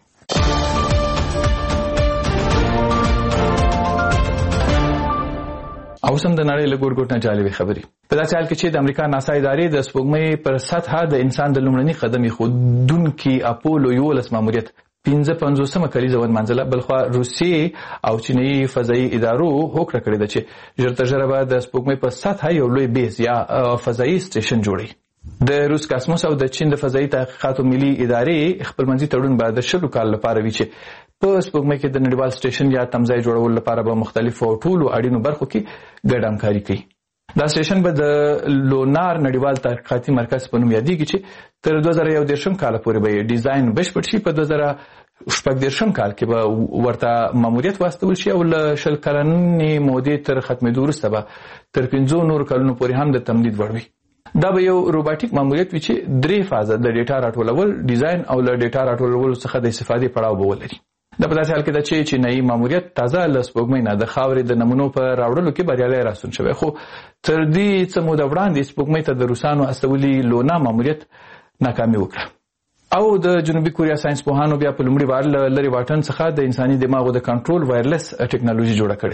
او سم د نړۍ له ګوټ ګوټ نه جالبې خبرې په داسې حال کې چې د امریکا ناسا ادارې د سپوږمۍ پر سطحه د انسان د لومړني قدم ایښودونکي اپولو 11 ماموریت 55مه کلیزه ونمانځله. بلخوا روسیې او چینایي فضایي ادارو هوکړه کړې ده چې ژر تر ژره به د سپوږمۍ په سطحه یو لوی بیس یا فضایي سټیشن جوړوي. د روس کاسموس او د چین د فضایي تحقیقاتو ملي ادارې خپلمنځي تړون به د 100 کال لپاره وي چې په سپوږمۍ کې د نړیوال سټیشن یا تمځای جوړولو لپاره به مختلفو ټولو اړینو برخو کې ګډه همکاري کوي. دا سټیشن به د لونار نړیوال تحقیقاتي مرکز په نوم یادېږي چې تر 2011 کال پورې به یې ډیزاین بشپړ شي. په 2014 کال کې به ورته ماموریت واستول شي او له 20 کلنې مودې تر ختمېدو وروسته به تر 5 نور کلونو پورې هم د تمدید وړ وي. دا به یو روباټیک ماموریت وي چې 3 فازه د ډیټا راټولول، ډیزاین او له ډیټا راټولولو څخه د استفادې پړاو به ولري. دا په داسې حال کې ده چې چینایي ماموریت تازه له سپوږمۍ نه د خاورې د نمونو په راوړلو کې بریالی راستون شوی، خو تر دې څه موده وړاندې سپوږمۍ ته د روسانو استولي لونا ماموریت ناکامي وکړه. او د جنوبي کوریا ساينس پوهانو بیا په لومړي وار له لرې واټن څخه د انساني دماغو د کنټرول وایرلس ټیکنالوژي جوړه کړې ده.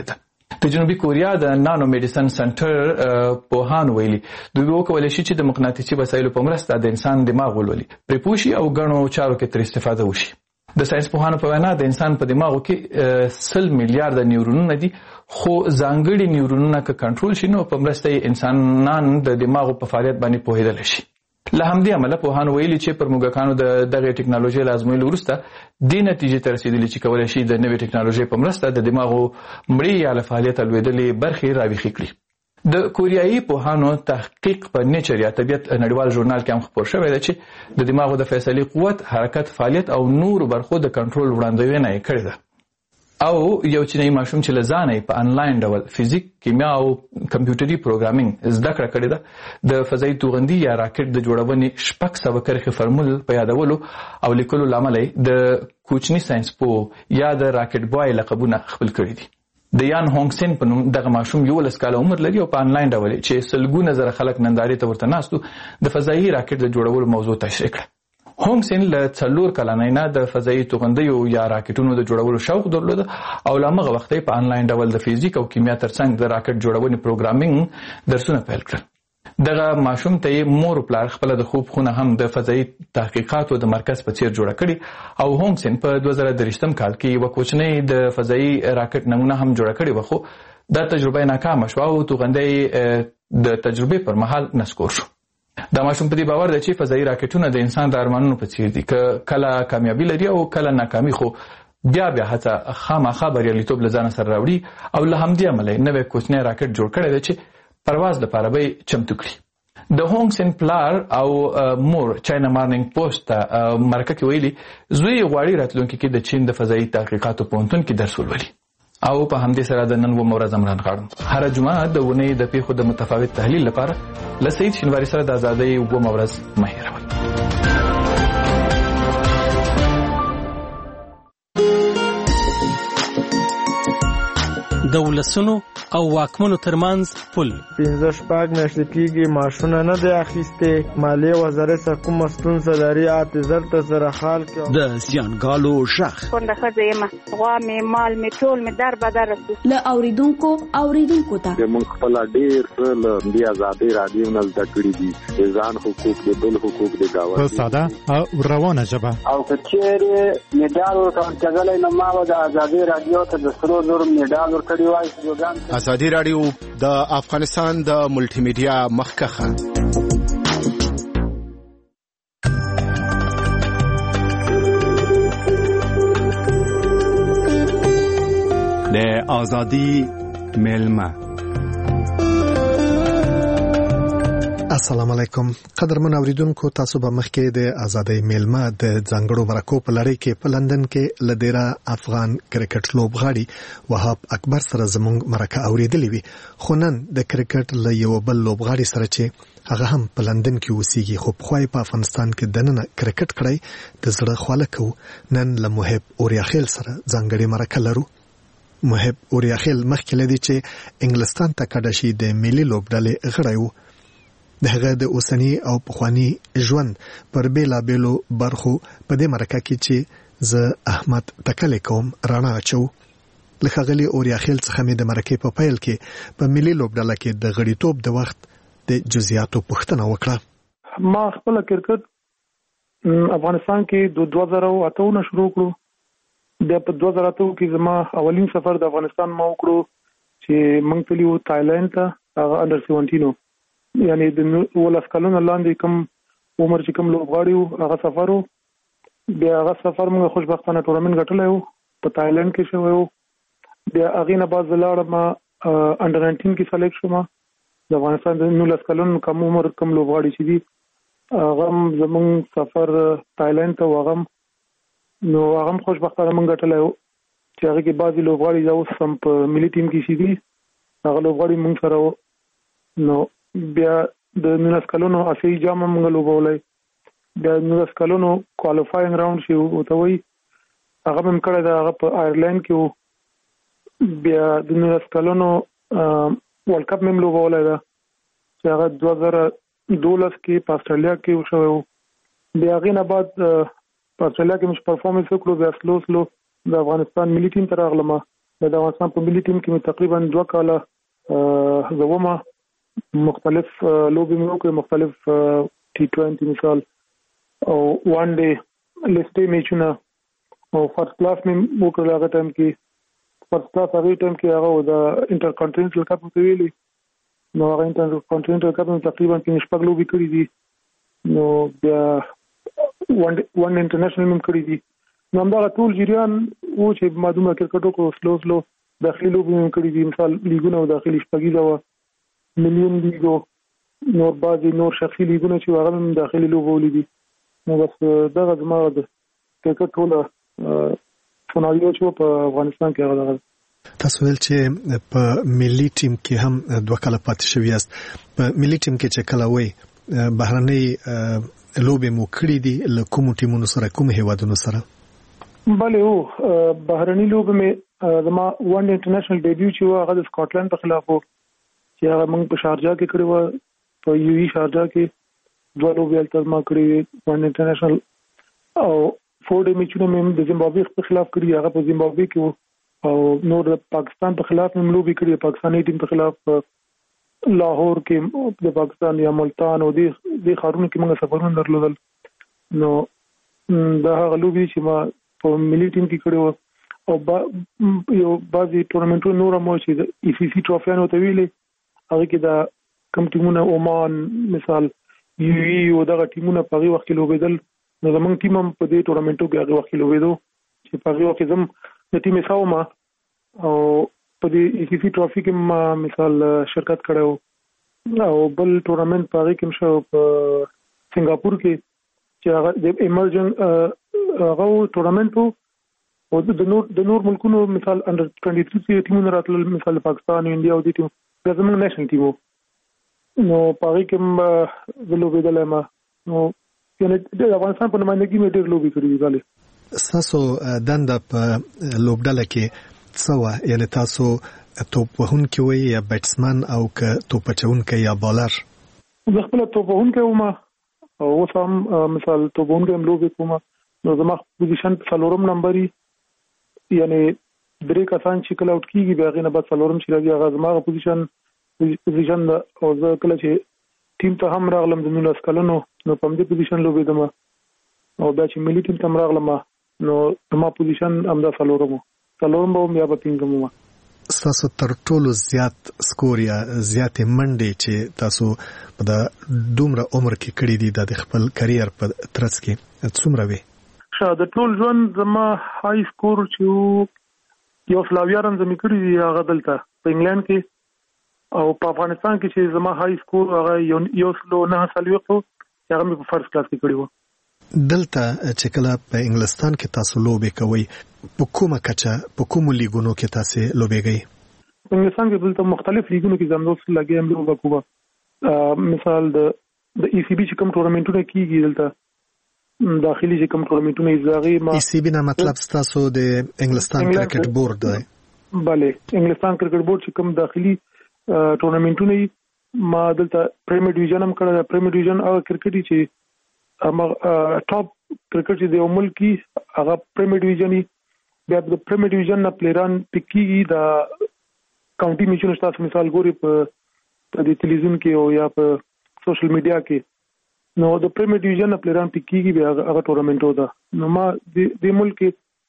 د جنوبي کوریا د نانو میډیسن سنټر پوهان ویلي دوی وکولای شي چې د مقناطیسي وسایلو په مرسته د انسان دماغ ولولي پرې پوه شي او ګڼو چارو کې تر استفاده وشي. د ساينس پوهانو په وینا د انسان په دماغو کې 100 میلیارډ نیورونونه دي، خو ځانګړي نیورونونه که کنټرول شي نو په مرسته انسانان د دماغو په فعالیت باندې پوهیدل شي. له همدې امله پوهانو ویلي چې پر موږکانو د دغه ټکنالوژي لازموي وروسته د نتیجې ته رسیدلی چې کولای شي د نوې ټکنالوژي په مرسته د دماغو مړی یا له فعالیت لویدلې برخې راویښې کړي. د کوریایي پوهانو تحقیق په نیچر یا طبیعت نړیوال ژورنال کې هم خپور شوی دی چې د دماغو د فیصلې قوت، حرکت، فعالیت او نور برخو د کنټرول وړاندوینه یې کړې ده. او یو چینایي ماشوم چې له ځانه په انلاین ډول فزیک، کیمیا او کمپیوټري پروګرامینګ زده کړه کړې ده، د فضایي توغندي یا راکټ د جوړونې 600 کرښې فرمول په یادولو او لیکلو لامل د کوچني ساينس پوه یا د راکټ بوای لقبونه خپل کړي دي. د یان هونګ سن په نوم دغه ماشوم 11 کاله عمر لري او په انلاین ډول چې سلګونه زره خلک نندارې ته ورته ناستو د فضایي راکټ د جوړولو موضوع تشریح کړه. هونګ سن له 4 کلنۍ نه د فضایي توغندیو یا راکټونو د جوړولو شوق درلود او لامغه وخت په انلاین ډول د فزیک او کیمیا ترڅنګ د راکټ جوړونې پروګرامینګ درسونه پیل کړل. دغه ماشوم ته مور پلار خپل د خوب خونه هم د فضایي تحقیقاتو د مرکز په څیر جوړه کړي او هونګ سن په 2023 کال کې یو کوچنی د فضایي راکټ نمونه هم جوړه کړې و، خو دا تجربه ناکامه شوه او توغندی د تجربې پر مهال نسکور شو. دا ماشوم په دې باور دی چې فضایي راکټونه د انسان د ارمانونو په څیر دي، کله کامیابی لري او کله ناکامي، خو بیا هڅه خامخا بریالیتوب له ځان سره راوړي او له همدې امله نوې کوچنی راکټ جوړ کړی دی چې پرواز لپاره به چمتو کړي. د هونګ سن پلار او مور چاینا مارنینګ پوسټ ته مرکه کې ویلي زوی غواړي راتلونکي کې د چین د فضایي تحقیقاتو پوهنتون کې درس ولولي. او په همدې سره د نن و مورز امران غاړم هر جمعه د ونې د پیښو د متفاوت تحلیل لپاره له سید شینواری سره د ازادۍ و مورز مهیروي. د ولسونو او واکمنو ترمنځ پل 15 میاشتې کېږي معاشونه نه دی اخیستې، مالیې وزارت سره کومه ستونزه لري، اعتذار ته سره حال کې د زیانګالو غږ کونډه ښځه یم، غوا مې مال مې ټول مې در بدر رسو له اوریدونکو ته موږ خپل ډېر څه له دې ازادۍ راډیو نه زده کړي دي، د ځان حقوق، د بل حقوق، د ګاونډي په ساده او روانه ژبه. او که چېرې مډال ورکول کېدلی نو ما به د ازادۍ راډیو ته د سرو زرو مډال ورکړی وای. ازادي راډیو د افغانستان د ملټي میډیا مخکخه د ازادي ملما. السلام علیکم قدرمن اوریدونکو، تاسو به مخکې د ازادۍ میلمه د ځانګړو مرکو په لړۍ کې په لندن کې لدیرا افغان کرکټ لوبغاړي وهاب اکبر سره زموږ مرکه اوریدلې وي، خو نن د کرکټ له یو بل لوبغاړي سره چې هغه هم په لندن کې اوسېږي خو په خوای په افغانستان کې دننه کرکټ کړی د زړه خواله کو، نن له محب اوریاخیل سره ځانګړي مرکه لرو. محب اوریاخیل مخکې لدی چې انګلستان ته کډه شي د ملي لوبډلې غړی و. دغه د اوسنی او پخوانی ژوند پر بیلابېلو برخو په دې مرکه کې چې زه احمد تکلې کوم رانا اچو. لخغلی اوریاخیل څخه مې د مرکې په پیل کې په ملي لوبډله کې د غړیتوب د وخت د جزئیاتو پوښتنه وکړه. ما خپل کرکټ افغانستان کې د 2008 نه شروع کړو. د 2008 کې زما اولین سفر د افغانستان ما وکړو چې موږ تلو تایلند ته، هغه انډر 17 یعنی د ولس کلونه لاندې کوم عمر چې کوم لوبغاړي وو هغه سفر وو. بیا هغه سفر موږ خوشبختانه ټورنمنټ ګټلی وو په تایلند کې شوی وو. بیا هغې نه بعد زه لاړم انډر 19 کې سلیکټ شوم. د افغانستان د 19 کلونو کم عمر کوم لوبغاړي چې دي هغه هم زموږ سفر تایلند ته و، نو هغه هم خوشبختانه موږ ګټلی وو چې هغې کې بعضې لوبغاړي دا اوس هم په ملي ټیم کې چې دي هغه لوبغاړي موږ سره وو. نو بیا د 19 کلونو اسیایي جام موږ لوبولی. بیا 19 کلونو کوالیفاینګ راوند چې ورته وایي هغه مې کړی دی، هغه په آیرلینډ کې و. بیا د 19 کلونو ورلډ کپ مې لوبولی ده چې هغه 2012 کې په استرالیا کې وشوی و. بیا هغې نه بعد په استرالیا کې مې پرفارمنس وکړو، بیا سلو د افغانستان ملي ټیم ته راغلم. د افغانستان په ملي ټیم کې تقریبا 2 کاله زوما مختلف لوبي مې وکړې، مختلف T20 مثال او وان ډے لیسټي میچونه او فرست کلاس مې وکړل. هغه ټایم کې فرست کلاس هغه ټایم کې هغه د انټر کانټیننټل کپ په ویلي، نو هغه انټر کانټیننټل کپ مې تقریبا 5 لوبي کړې دي، نو بیا وان انټرنیشنل مې کړې دي. نو همدا ټول جریان و چې معلومه کرکټ کو سلو داخلي لوبي مې کړې دي، مثال لیګونه او داخلي شپږیزه و مليون لیګو، نور بعضي نور شخصي لیګونه چې هغه هم داخلي لوبو لیدي. نو بس دغه زما د کرکټ ټول سناریو چې په افغانستان کې هغه تاسو ول چې په ملي ټیم کې هم 2 کاله پاتې شوی یاست. په ملي ټیم کې چې کله وای بهرنۍ لوبې مو کړې دي له کوم ټیمونو سره، کوم هیوادونو سره؟ بله او بهرنۍ لوبې مې زما وان انټرنیشنل ډیبیو چې و هغه د سکاټلند په خلاف و، چې هغه موږ په شارجا کې کړی و، په یو ای شارجا کې 2 لوبې هلته ما کړې وان انټرنیشنل، او 4 ډے میچونه مې د زیمبابوې په خلاف کړی، هغه په زیمبابوې کې و، او نور د پاکستان په خلاف مې لوبې کړې، پاکستاني ټیم په خلاف لاهور کې د پاکستان یا ملتان او د ښارونو کې موږ سفرونه درلودل. نو دا هغه لوبې چې ما په ملي ټیم کې کړې و. او یو بعضي ټورنمنټونه نور هم چې د ای سی سی ټرافیانو ته ویلې، هغه کې دا کم ټیمونه عمان مثال یو ای او دغه ټیمونه په هغه وخت کې لوبېدل. نو زمونږ ټیم هم په دې ټورنمنټو کې هغه وخت کې لوبېدو چې په هغه وخت کې زم د ټیم حساب ما او په دې ای سی سی ټرافي کې ما مثال شرکت کړو، او بل ټورنمنټ په هغه کې مشو په سنگاپور کې چې هغه د ایمرجن هغه ټورنمنټ او د نور ملکونو مثال انډر 23 ټیمونه راتلل، مثال پاکستان، انډیا او د ټیم زموږ نېشنل ټیم. نو پاره کې د لوبېدل ما، نو یعنی د افغانستان په نمائندګۍ مې ډېر لوبې کړې دي. تاسو دنده په لوبډله کې څه یعنی تاسو توپ وهونکی وي یا بیټسمن او که توپ اچونکی یا بالر؟ زه خپل توپ وهونکی وم، او اوس هم مثال توپ وهونکی هم لوبې کوم. نو زما پوزیشن 4 نمبر یعنی 3 کسان چې کله اوټ کیږي بیا غینه بعد 4 چې راځي هغه زما پوزیشن او زه کله چې ټیم ته هم راغلم د 19 کلونو، نو په دې پوزیشن لوبېدم، او بیا چې ملي ټیم ته راغلم نو زما پوزیشن همدا 4 به بیا په 5 وم. تاسو تر ټولو زیات سکور یا زیات منډې چې تاسو په دومره عمر کې کړې دي د خپل کرییر په ترڅ کې څومره وي؟ د ټول ژوند زما هاي سکور چې یو سلاویا رن زمي کړی دی هغه دلته په انګلند کې، او په افغانستان کې چې زما هاي سکور هغه یو سلو 9 سالويخو هغه مې په فرست کلاس کې کړی و. دلته چې کله په انګلستان کې تاسو لوبې کوي، په کومه کچه په کومو لیګونو کې تاسو لوبېږئ؟ په انګلستان کې دلته مختلف لیګونو کې زموږ سره لګي هم لوبه کوو. مثال د ای سی بي چې کوم ټورنمنټونه کیږي دلته داخلي چې کوم ټورنمنټونه ایزاغي ما ای سی بي نه مطلب تاسو د انګلستان کرکټ بورډ دی؟ bale انګلستان کرکټ بورډ چې کوم داخلي ټورنمنټونه ما دلته پریمیر ډیویژن هم کړل. پریمیر ډیویژن او کرکټ چې هغه ټاپ کرکټ چې د ملکی هغه پریمیر ډیویژن بیا د پریمیر ډیویژن نه پلیران پکې دا کاونټي میچونه تاسو مثال ګوري په د ټلویزیون کې او یا په سوشل میډیا کې، نو د پریمیر ډیویژن نه پلیران پکې بیا هغه ټورنمنټ ودا. نو ما د ملک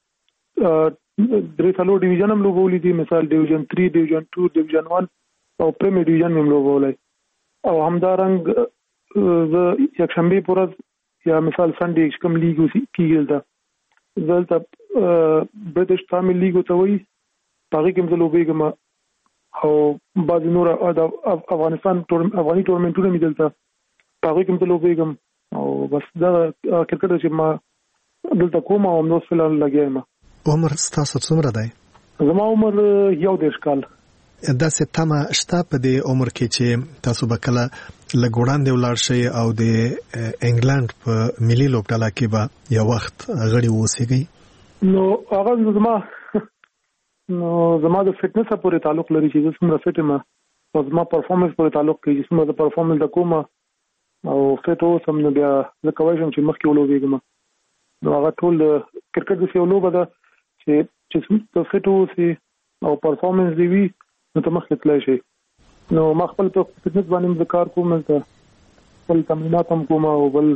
درې څلور ډیویژن هم لوبولې دي، مثال ډیویژن 3 ډیویژن 2 ډیویژن 1 او پریمیر ډیویژن هم لوبولای. او همدارنګ زه یک شنبه پر ورځ یا مثال سنډې کوم لیګ کیږي دلته برټش تامل لیګ ته وایي، هغه کې هم لوبېږم، او بعض نور افغانستان افغاني ټورنمنټونه مې دلته هغه کې هم لوبېږم. او بس دا کرکټ چې ما دلته کوم او نو فلال لګایم. عمر ستاسو څومره دی؟ زما عمر 11 کال. دا ستامه شته په دې عمر کې چې تاسو به کله لګوړاندې ولاړ شئ او د انګلند په ملي لوبډله کې به یو وخت غړي اوسئ؟ نو هغه زما د فټنس پورې تعلق لري چې څومره فټ یم، او زما پرفارمنس پورې تعلق کوي چې څومره د پرفارمنس د کومه او فټ اوسم نو بیا زه کولی شم چې مخکې ولوبېږم. نو هغه ټول د کرکټ د یو لوبه ده چې فټ اوسئ او پرفارمنس دی وی نو ته مخکې تللی شي. نو ما خپل په فټنس باندې کار کوم، ته خپل تمرینات هم کوم او بل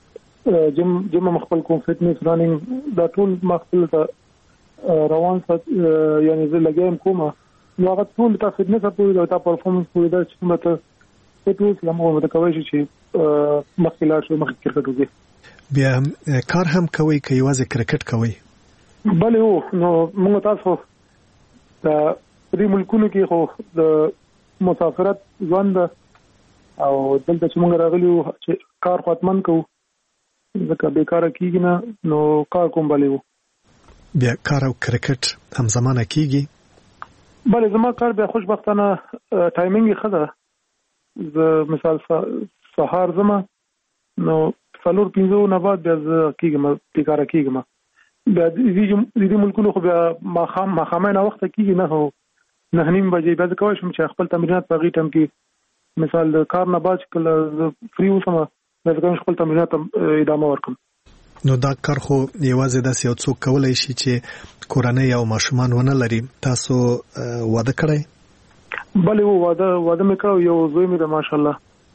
جم خپل کوم فټنس رننګ دا ټول ما خپل روان یعنی زه لګیم کوم. نو هغه ټول تا فټنس په تا پرفارمنس په دا چې مته ټول سلامو مته کوي چې مخکې لاړ شو، مخکې کرکټ وکړي. بیا کار هم کوي که یوازې کرکټ کوي؟ بله هو. نو موږ تاسو د دې ملکونو کې خو د مسافرت ژوند او دلته چې موږ راغلي وو چې کار خاتمن کوو ځکه بیکاره کېږي نه، نو کار کوم. بله هو. بیا کار او کرکټ همزمانه کېږي؟ بله زما کار بیا خوشبختانه ټایمینګ یې ښه ده. زه مثال سهار ځم نو 4-5 نه بعد بیا زه کېږم بیکاره کېږم. بیا دې ملکونو خو بیا ماښامه نه وخته کېږي، نه هو 9:30 بجې بیا زه کولی شم چې خپل تمرینات په هغې ټایم کې مثال د کار نه بعد چې کله زه فری اوسم بیا زه کوم خپل تمرینات ادامه ورکړم. نو دا کار خو یوازې داسې یو څوک کولی شي چې کورنۍ او ماشومان ونه لري. تاسو واده کړی؟ بله هو، واده مې کړی، یو زوی مې ده ماشاءالله.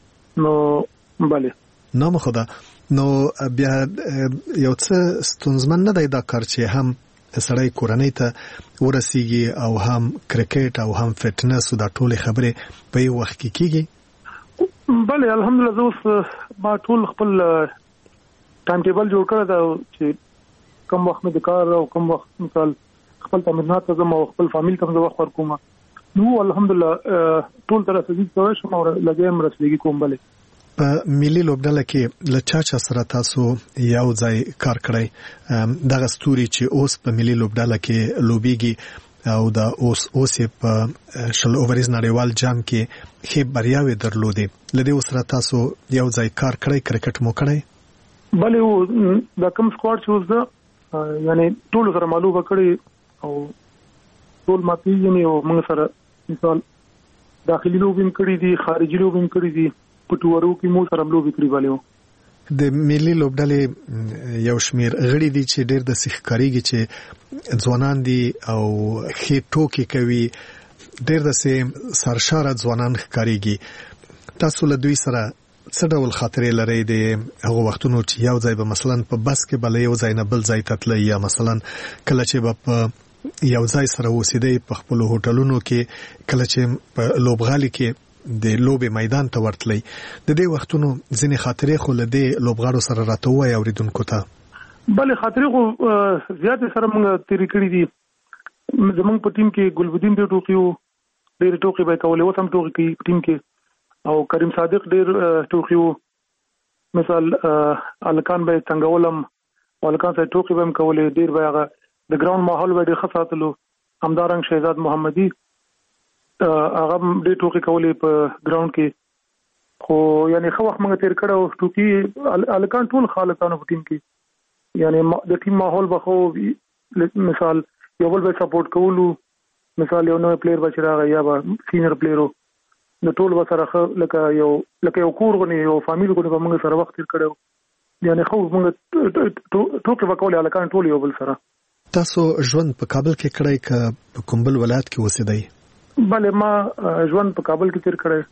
نو بله نام خدا. نو بیا یو څه ستونزمن نه دی دا کار چې هم سړی کورنۍ ته ورسیږي او هم کرکټ او هم فټنس او دا ټولې خبرې په یو وخت کې کېږي؟ بله الحمدلله. زه اوس ما ټول خپل ټایم ټیبل جوړ کړی ده چې کوم وخت مې د کار او کوم وخت مثال خپل تمرینات ته ځم او خپل فامیل ته زه وخت ورکوم. نو الحمدلله ټول ته رسېږي کولی شم او لګیا یم رسېږي کوم. بله په ملي لوبډله کې له چا سره تاسو یو ځای کار کړی؟ دغه ستوري چې اوس په ملي لوبډله کې لوبېږي او دا اوس په شل اووریز نړیوال جام کې ښې بریاوې درلودې، له دې سره تاسو یو ځای کار کړی، کرکټ مو کړی؟ بله هو. دا کوم سکواډ چې اوس ده یعنی ټول سره معلومه کړی او ټول ما پیژني او موږ سره مثال داخلي لوبې هم کړي دي، خارجي لوبې هم کړي دي، په ټورو کې مو سره لوبې کړي. بله هو. د ملي لوبډلې یو شمیر غړي دي چې ډېر د ښکارېږي چې ځوانان دي او ښې ټوکې کوي، ډېر داسې سرشاره ځوانان ښکارېږي. تاسو له دوی سره څه ډول خاطرې لرئ د هغو وختونو چې یو ځای به مثلا په بس کې به له یو ځای نه بل ځای ته تلئ، یا مثلا کله چې به په یو ځای سره اوسېدئ په خپلو هوټلونو کې، کله چې په لوبغالي کې د لوبې میدان ته ورتلئ؟ د دې وختونو ځینې خاطرې خو له دې لوبغاړو سره راته ووایئ اورېدونکو ته. بله خاطرې خو زیاتې سره موږ تېرې کړي دي. زموږ په ټیم کې ګلبدین ډېر ټوکې وو، ډېرې ټوکې به یې کولې، اوس هم ټوکې کوي په ټیم کې. او کریم صادق ډېر ټوکې وو، مثال الکان به یې څنګهولم او الکان سره ټوکې به هم کولې، ډېر به هغه د ګراوند ماحول به ډېر ښه ساتلو. همدارنګ شهزاد محمدي هغه ډېر ټوکې کولې په ګراوند کې. خو یعنی ښه وخت موږ تېر کړی او ټوکې الکان ټول ښه هلکان په ټیم کې، یعنی د ټیم ماحول به ښه، مثال یو بل به سپورټ کولو، مثال یو نوی پلیر به چې راغی یا به سینیر پلیر و، نو ټول به سره ښه لکه یو کور غوندې یو فامیل غوندې به موږ سره وخت تېر کړی و. یعنی ښه موږ ټوکې به کولې هلکان ټول یو بل سره. تاسو ژوند په کابل کې کړی که په کوم بل ولایت کې اوسېدئ؟ بله ما ژوند په کابل کې تېر کړی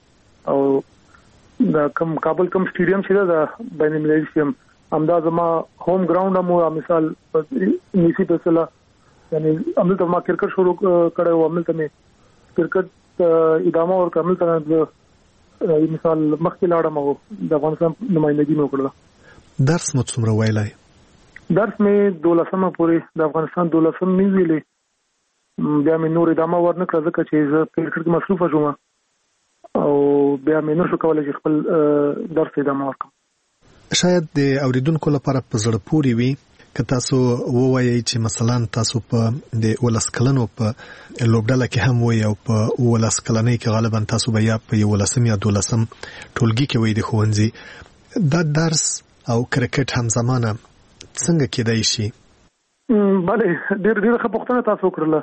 او دا کابل کوم سټیډیم چې ده د بین المللي سټیډیم همدا زما هوم ګراوند هم و. مثال انګلیسي فیصله یعنی همدلته ما کرکټ شروع کړی و، همدلته مې کرکټ ادامه ورکړه، همدلته مثال مخکې لاړم او د افغانستان نمایندګي مې وکړله. درس مو څومره ویلی؟ درس مې 12مه پورې د افغانستان 12م مې ویلی، بیا مې نور ادامه ورنه کړه ځکه چې زه په کرکټ کې مصروفه شوم او بیا مې نشو کولی چې خپل درس ادامه ورکړم. شاید د اوریدونکو لپاره په زړه پورې وي که تاسو ووایئ چې مثلا تاسو په د 19 کلنو په لوبډله کې هم وئ او په 19 کلنۍ کې غالبا تاسو به یا په 11 یا 12 ټولګي کې وئ د ښوونځي، دا درس او کرکټ همزمانه څنګه کېدای شي؟ بله ډېر ښه پوښتنه تاسو وکړله.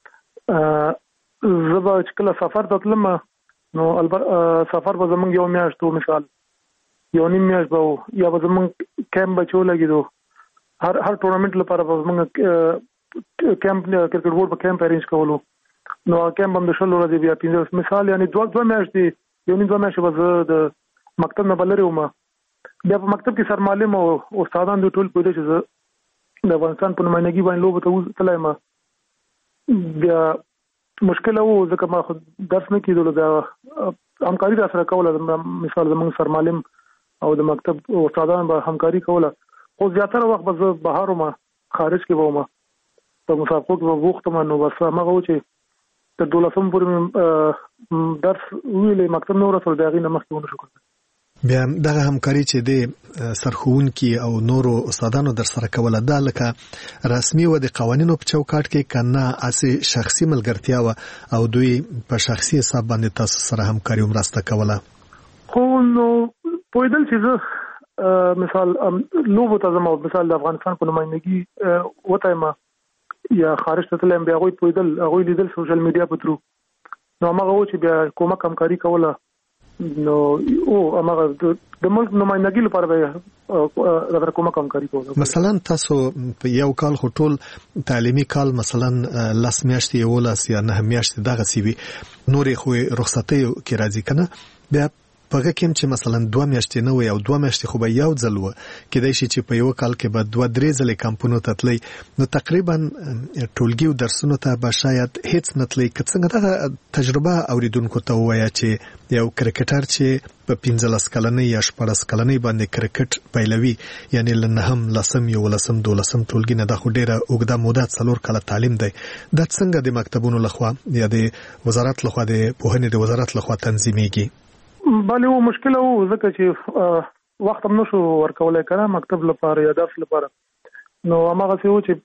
زه به چې کله سفر ته تلم نو سفر به زمونږ یو میاشت و، مثال یو نیم میاشت به و، یا به زمونږ کیمپ به چې ولګېدو، هر ټورنمنټ لپاره به زمونږ کیمپ کرکټ بورډ به کیمپ ارینج کولو نو کم هم د شلو ورځې بیا 15 مثال یعنی دوه میاشتې یو نیم 2 میاشتې به د مکتب نه بلری وم بیا په مکتب کې سرمعلم او استادان د ټول پوهې چې د افغانستان په نمائندګي باندې لوب ته تلای ما بیا مشکل وو ځکه ما درس نه کیدل دا همکاري را سره کوله مثال زموږ سرمعلم او د مکتب استادان به همکاري کوله خو زیاتره وخت به بهر ما خارج کې وم په مسابقو کې وخت ما نو بس هغه و چې تر 12 پورې درس ویلې مکتب نور سره دغې نه مخکې ونه شو کولای بیا دغه همکاري چې د سرخوونکي او نورو استادانو در سره کوله دا لکه رسمي و د قوانینو په چوکاټ کې کنه اسي شخصي ملګرتیا و او دوی په شخصي حساب باندې تاسو سره همکاري مرسته کوله خو نو پویدل چې مثال لوبو ته زمو مثال د افغانستان په نمائندګي وته ما یا خارج ته تلم بیا غوي پویدل هغه لیدل سوشل میډیا په ترو نو هغه و چې بیا کومه همکاري کوله نو او هغه د ملک نمائندګي لپاره به راځه کومه همکاري کوله مثلا تاسو په یو کال خټول تعلیمي کال مثلا لاس میاشتې ولا یا نه میاشتې دغه سی وي نورې خو رخصتي کې راځي کنه بیا پغه کوم چې مثلا 2 میاشتې نه وي او 2 میاشتې خو به یو ځل و کېدای شي چې په یو کال کې به 2-3 ځلې کمپونو ته تللی نو تقریبا ټولګي او درسونو ته به شاید هیڅ نه تللی که څنګه دا تجربه اوریدونکو ته وایا چې یو کرکټر چې په 15 کلنۍ یا 14 کلنۍ باندې کرکټ پیلوي یعنی لنهم لسم یو لسم دولسم ټولګي نه د خو ډیره اوږده موده 4 کاله تعلیم دی دا څنګه د مکتبونو لخوا یا د وزارت لخوا د پوهنې د وزارت لخوا تنظیمېږي بله و مشکل وو ځکه چې وخت هم نشو ورکولای کنه مکتب لپاره یا درس لپاره نو هغه څه و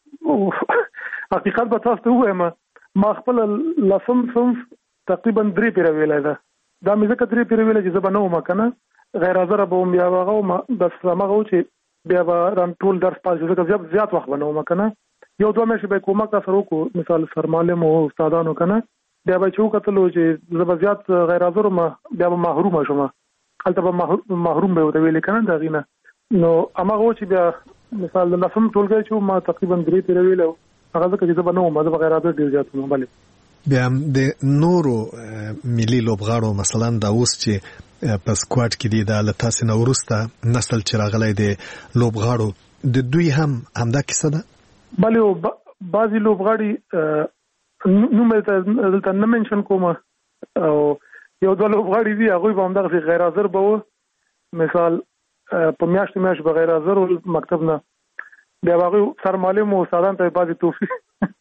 چې حقیقت به تاسو ته وایم ما خپل لسم صنف تقریبا 3 پیره ویلای دا مې ځکه 3 پیره ویلای چې زبنه و کنه غیر حاضر به بیا هغه بس هغه و چې بیا به ران ټول درس پاس ځکه زیات وخت بنو کنه یو 2 میاشتې به کومه کا سره کو مثال سرمعلم او استادانو کنه بیا به چې وکتلو چې زبرزيات غیر حاضر ما بیا به محروم شوم هلته به محروم به وته ویل کنه دا غینه نو هغه چې بیا مثال لسم ټولګي چې ما تقریبا 3 پیره ویل هغه ځکه چې زبنه ما د غیر حاضر ډیر زیات نو بله بیا د نورو ملي لوبغاړو مثلا دا اوس چې په سکواډ کې دي د لتاسې نو ورسته نسل چې راغلی دی لوبغاړو د دوی هم همدا کیسه ده بله بعضی لوبغاړي نو مې دلته نه منشن کوم او یو ډول لوبغاړي دي هغه به همدغه غیر حاضر به مثال په میاشت به غیر حاضر مکتب نه بیا هغه سرمعلم او استادان ته بعضی توفیق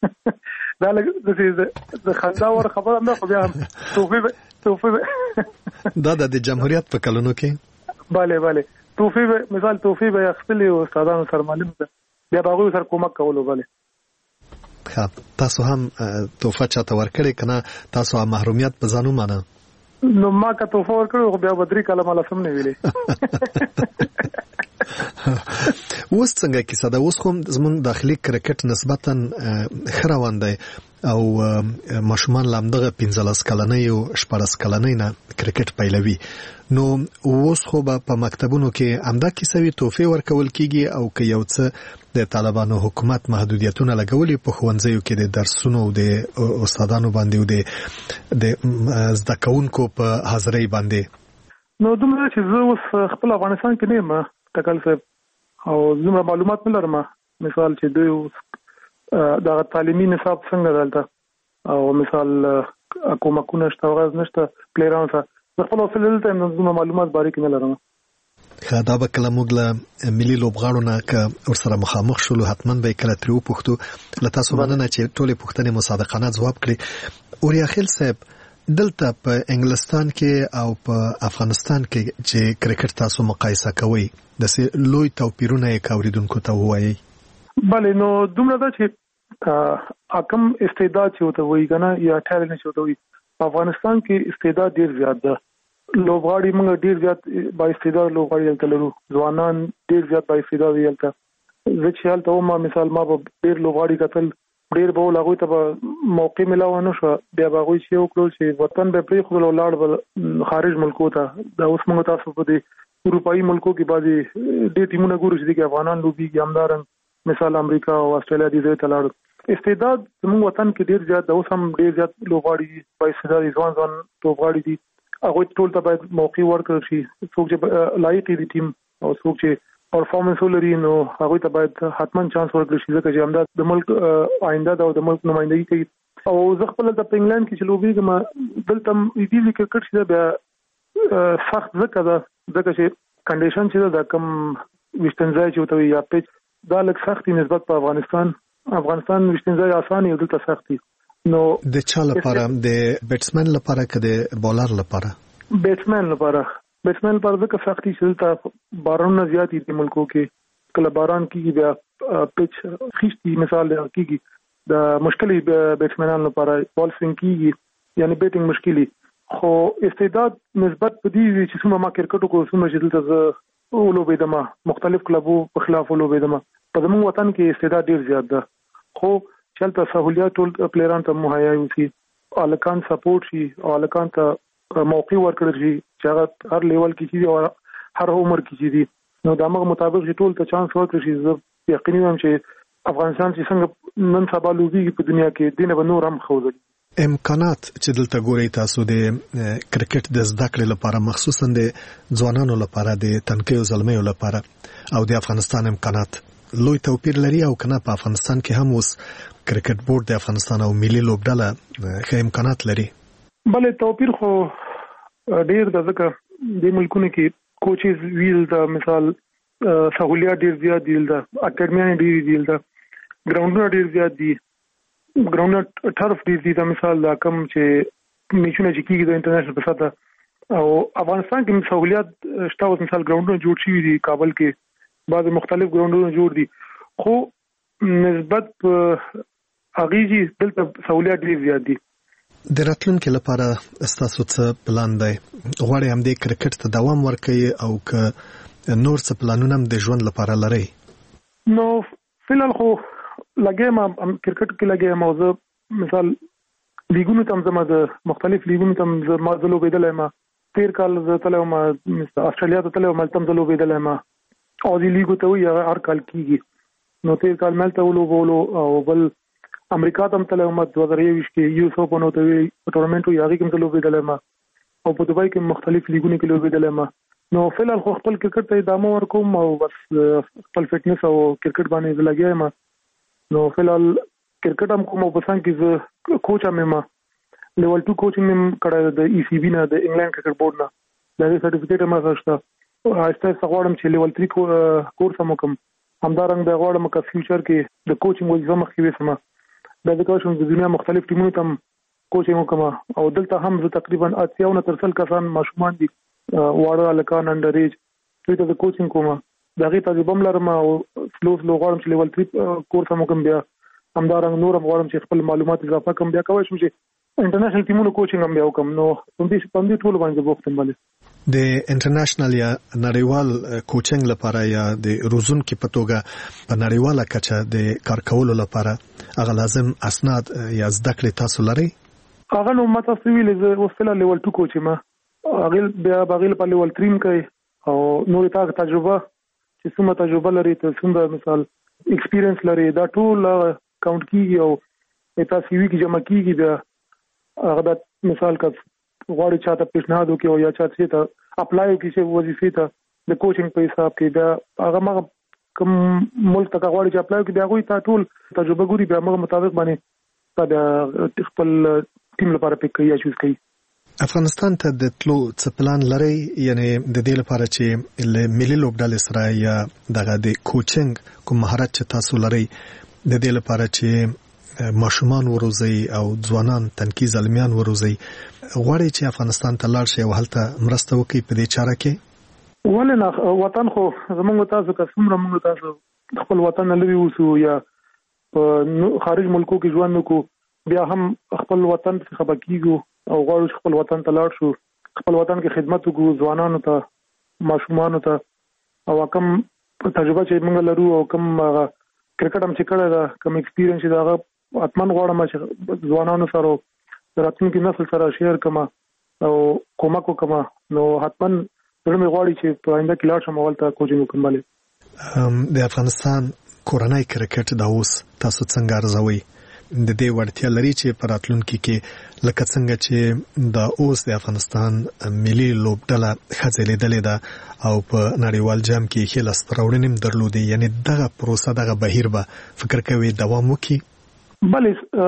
دا د خندا ور خبره نه خو بیا توفیق دا د جمهوریت په کلونو کې bale توفیق مثال توفیق به خپل استادانو سرمعلم ته بیا هغه سره کومک کولو bale تاسو هم توفه چاته ورکړی کنه تاسو هم محرومیت په ځانو مانه نو ما که توفه ورکړو خو بیا بدري کلمه لسم نه ویلې اوس څنګه کیسه ده اوس کوم زمون داخلي کرکټ نسبتا خروان دی او ماشومان لامدغه 15 کلنۍ او 14 کلنۍ نه کرکټ پیلوي نو اوس خو په مکتبونو کې امدا کیسوي توفه ورکول کیږي او که یو څه د طالبانو حکومت محدودیتونه لګولي په ښوونځیو کې د درسونو او د استادانو باندې او د زده کوونکو په حاضرۍ باندې نو دومره چې زه اوس خپل افغانستان کې نه یم تکل څه او زما معلومات نه لرم مثال چې دوی دا تعلیمي نصاب څنګه دلته او مثال کومکونه شته غواز نشته پلیران څه خپل اصل دلته زما معلومات باریک نه لرم خدا به کله موږ له ملي لوبغاړو نه که ورسره مخامخ شولو حتما به کله ترې وپوښتو له تاسو مننه چې ټولې پوښتنې مصادقانه ځواب کړي اوریا خیل صاحب دلته په انګلستان کې او په افغانستان کې چې کرکټ تاسو مقایسه کوئ د لوی توپیرونه یې کاوریدونکو ته ووایي بله نو دومره ده چې کم استعداد چې وته وایي کنه یا ټالنت چې وته وایي په افغانستان کې استعداد ډیر زیات ده لوبغاړي موږ ډیر زیات با استعداد لوبغاړي دلته لرو ځوانان ډیر زیات با استعداد دلته زه چې حالته ما مثال ما به ډیر لوبغاړي کتل ډیر به لغوي ته موقع ملاو نه شو بیا به غوي چې وکړو چې وطن به پری خپل لاړ خارج ملکو ته دا اوس موږ تاسو په دې اروپאי ملکو کې بعضي ډیر ټیمونه ګورو چې د افغانان لوبي ګامدارن مثال امریکا او استرالیا دې ته لاړ استعداد زموږ وطن کې ډیر زیات د اوس هم ډیر زیات لوبغاړي دي په استعداد ځوان لوبغاړي دي هغه ټول ته باید موقع ورکړل شي څوک چې لایق دي ټیم او څوک چې پرفارمنس ولري نو هغه ته باید حتما چانس ورکړل شي ځکه چې همدا د ملک آینده دا د ملک نمائندګي کوي او زه خپل د انګلند کې چې لوبېږم دلته دې کرکټ چې بیا سخت ځکه چې کنډیشن چې دا کم وشتنځای چې وته یا پیچ دا لږ سختي نسبت په افغانستان وشتنځای آسان یو دلته سختي نو د چا لپاره د بیټسمن لپاره که د بولر لپاره بیټسمن لپاره ځکه سختي چې دلته باران زیات دي ملکو کې کله باران کېږي بیا پیچ خشتي مثال کېږي د مشکلي بیټسمنانو لپاره بال سوینګ کېږي یعنی بیټینګ مشکلي خو استعداد نسبت په دې چې څومره ما کرکټ کو څومره چې دلته ولوبېدم مختلف کلبو په خلاف ولوبېدم په زموږ وطن کې استعداد ډیر زیات ده خو چلته سہولیات ټول پلیران ته مهیا وي الکان سپورټ شي او الکان ته موقع ورکړل شي چې هغه هر لیول کې شي او هر عمر کې شي نو د هغه مطابق ټول ته چانس ورکړل شي زه یقیني یم چې افغانستان چې څنګه نن سبا لوبي په دنیا کې دینه به نور هم خوځي امکانات چې دلته ګوري تاسو د کرکټ د زده کړې لپاره مخصوصا د ځوانانو لپاره د تنکیو زلمیو لپاره او د افغانستان امکانات لوی توپیر لري او کنه په افغانستان کې هم اوس کرکټ بورډ د افغانستان او ملي لوبډله ښه امکانات لري بلې توپیر خو ډیر د ځکه د ملکونو کې کوچز ویل د مثال سہولیات ډیر زیات دي د اکیډمي ډیر دي د ګراوندونه ډیر زیات دي ګراوند ټرف دي د مثال دا کم چې میچونه چې کیږي د انټرنیشنل په سطح او افغانستان کې سہولیات شته او مثال ګراوندونه جوړ شوي دي کابل کې بعض مختلف ګراوندونه جوړ دي خو نسبت اغیزي دلته سہولیات ډیر زیات دي د راتلونکو لپاره تاسو څه پلان دی غواړئ هم د کرکټ ته دوام ورکړئ او که نور څه پلانونه هم د ژوند لپاره لرئ نو فلحال خو لګیم کرکټ کې لګیم او زه مثال لیګونو تم زما د مختلف لیګونو تم زما زلو بدلای ما تیر کال زه تلم استرالیا ته تلم ملتم زلو بدلای ما او دی لیګو ته وی هر کال کیږي نو تیر کال ملته ولو بولو او بل امریکا ته تلم 2023 کې یو سو په نو ته وی ټورنمنت یې هغه کوم زلو بدلای ما او په دوبای کې مختلف لیګونو کې لو بدلای ما نو فلحال خپل کرکټ ته ادامه ورکوم او بس خپل فټنس او کرکټ باندې لګیایم نو فلحال کرکټ هم کوم په څنګه کې زه کوچ هم لیول 2 کوچینګ هم کړه د ای سی بی نه د انګلند کرکټ بورډ نه دا سرټیفیکیټ هم راځه هسته غواړم چې لیول 3 کورس هم کوم همدارنګ د غواړم چې فیوچر کې د کوچینګ وظیفه مخکې وسم د کوچینګ د دنیا مختلف ټیمونو ته کوچینګ کوم او دلته هم زه تقریبا 80 کسان ماشومان دي واړه لکان انډر ایج دوی ته کوچینګ کوم دغه تجربه لرم او سلو غواړم چې لیول 3 کورس هم کوم بیا همدارنګ نور غواړم چې خپل معلومات اضافه کوم بیا کوم چې انټرنیشنل ټیمونو کوچینګ هم بیا کوم نو په دې ټول باندې بوختم باندې د انټرنیشنل یا نړیوال کوچینګ لپاره یا د روزونکو په توګه په نړیواله کچه د کار کولو لپاره هغه لازم اسناد یا زده کړې تاسو لرئ هغه نو ماته سویل زه وسله لیول 2 کوچ ما هغه بیا بغیل په لیول 3 کوي او نو تا تجربه چې څومره تجربه لري ته څومره مثال ایکسپیرینس لري دا ټول کاونټ کیږي او تاسو سی وی کې جمع کیږي دا هغه د مثال کا غواړي چاته پیشنهاد وکړي او یا چاته ته اپلای وکړي چې وظیفې ته د کوچینګ په حساب کې دا هغه ما کوم ملک ته غواړي چې اپلای وکړي دا غوي تا ټول تجربه ګوري بیا موږ مطابق باندې د خپل ټیم لپاره پک کوي یا چوز کوي افغانستان ته د تلو څه پلان لري یعنی د دې لپاره چې ملي لوبډلې سره یا دغه د کوچینګ کوم مهارت چې تاسو لري د دې لپاره چې ماشومان وروزي او ځوانان تنکي زلمیان وروزي غواړي چې افغانستان ته لاړ شي او هلته مرسته وکړي په دې چاره کې ولنه وطن خو زموږ تاسو که څومره موږ تاسو خپل وطن لوي وسو یا خارج ملکو کې ژوند وکړو بیا هم خپل وطن څخه بکیږو او غواړو خپل وطن ته لاړ شو خپل وطن کې خدمت وکړو ځوانانو ته ماشومانو ته او کوم تجربه چې موږ لرو او کوم کرکټ هم چې کړه دا کوم ایکسپیرینس دا اتمن غواړم چې ځوانانو سره راتلونکي نسل سره شیر کما او کومک وکما نو حتمن زړه مې غواړي چې په آینده کې لاړ شم ولته کوچینګ وکړم د افغانستان کورنۍ کرکټ د اوس تاسو څنګه ارزوي د دې وړتیا لري چې په راتلونکي کې لکه څنګه چې د اوس د افغانستان ملي لوبډله ښځې لیدلې ده او په نړیوال جام کې ښې لاسته راوړنې هم درلودې، یعنی دغه پروسه دغه بهیر به فکر کوي دوام وکړي؟ بلې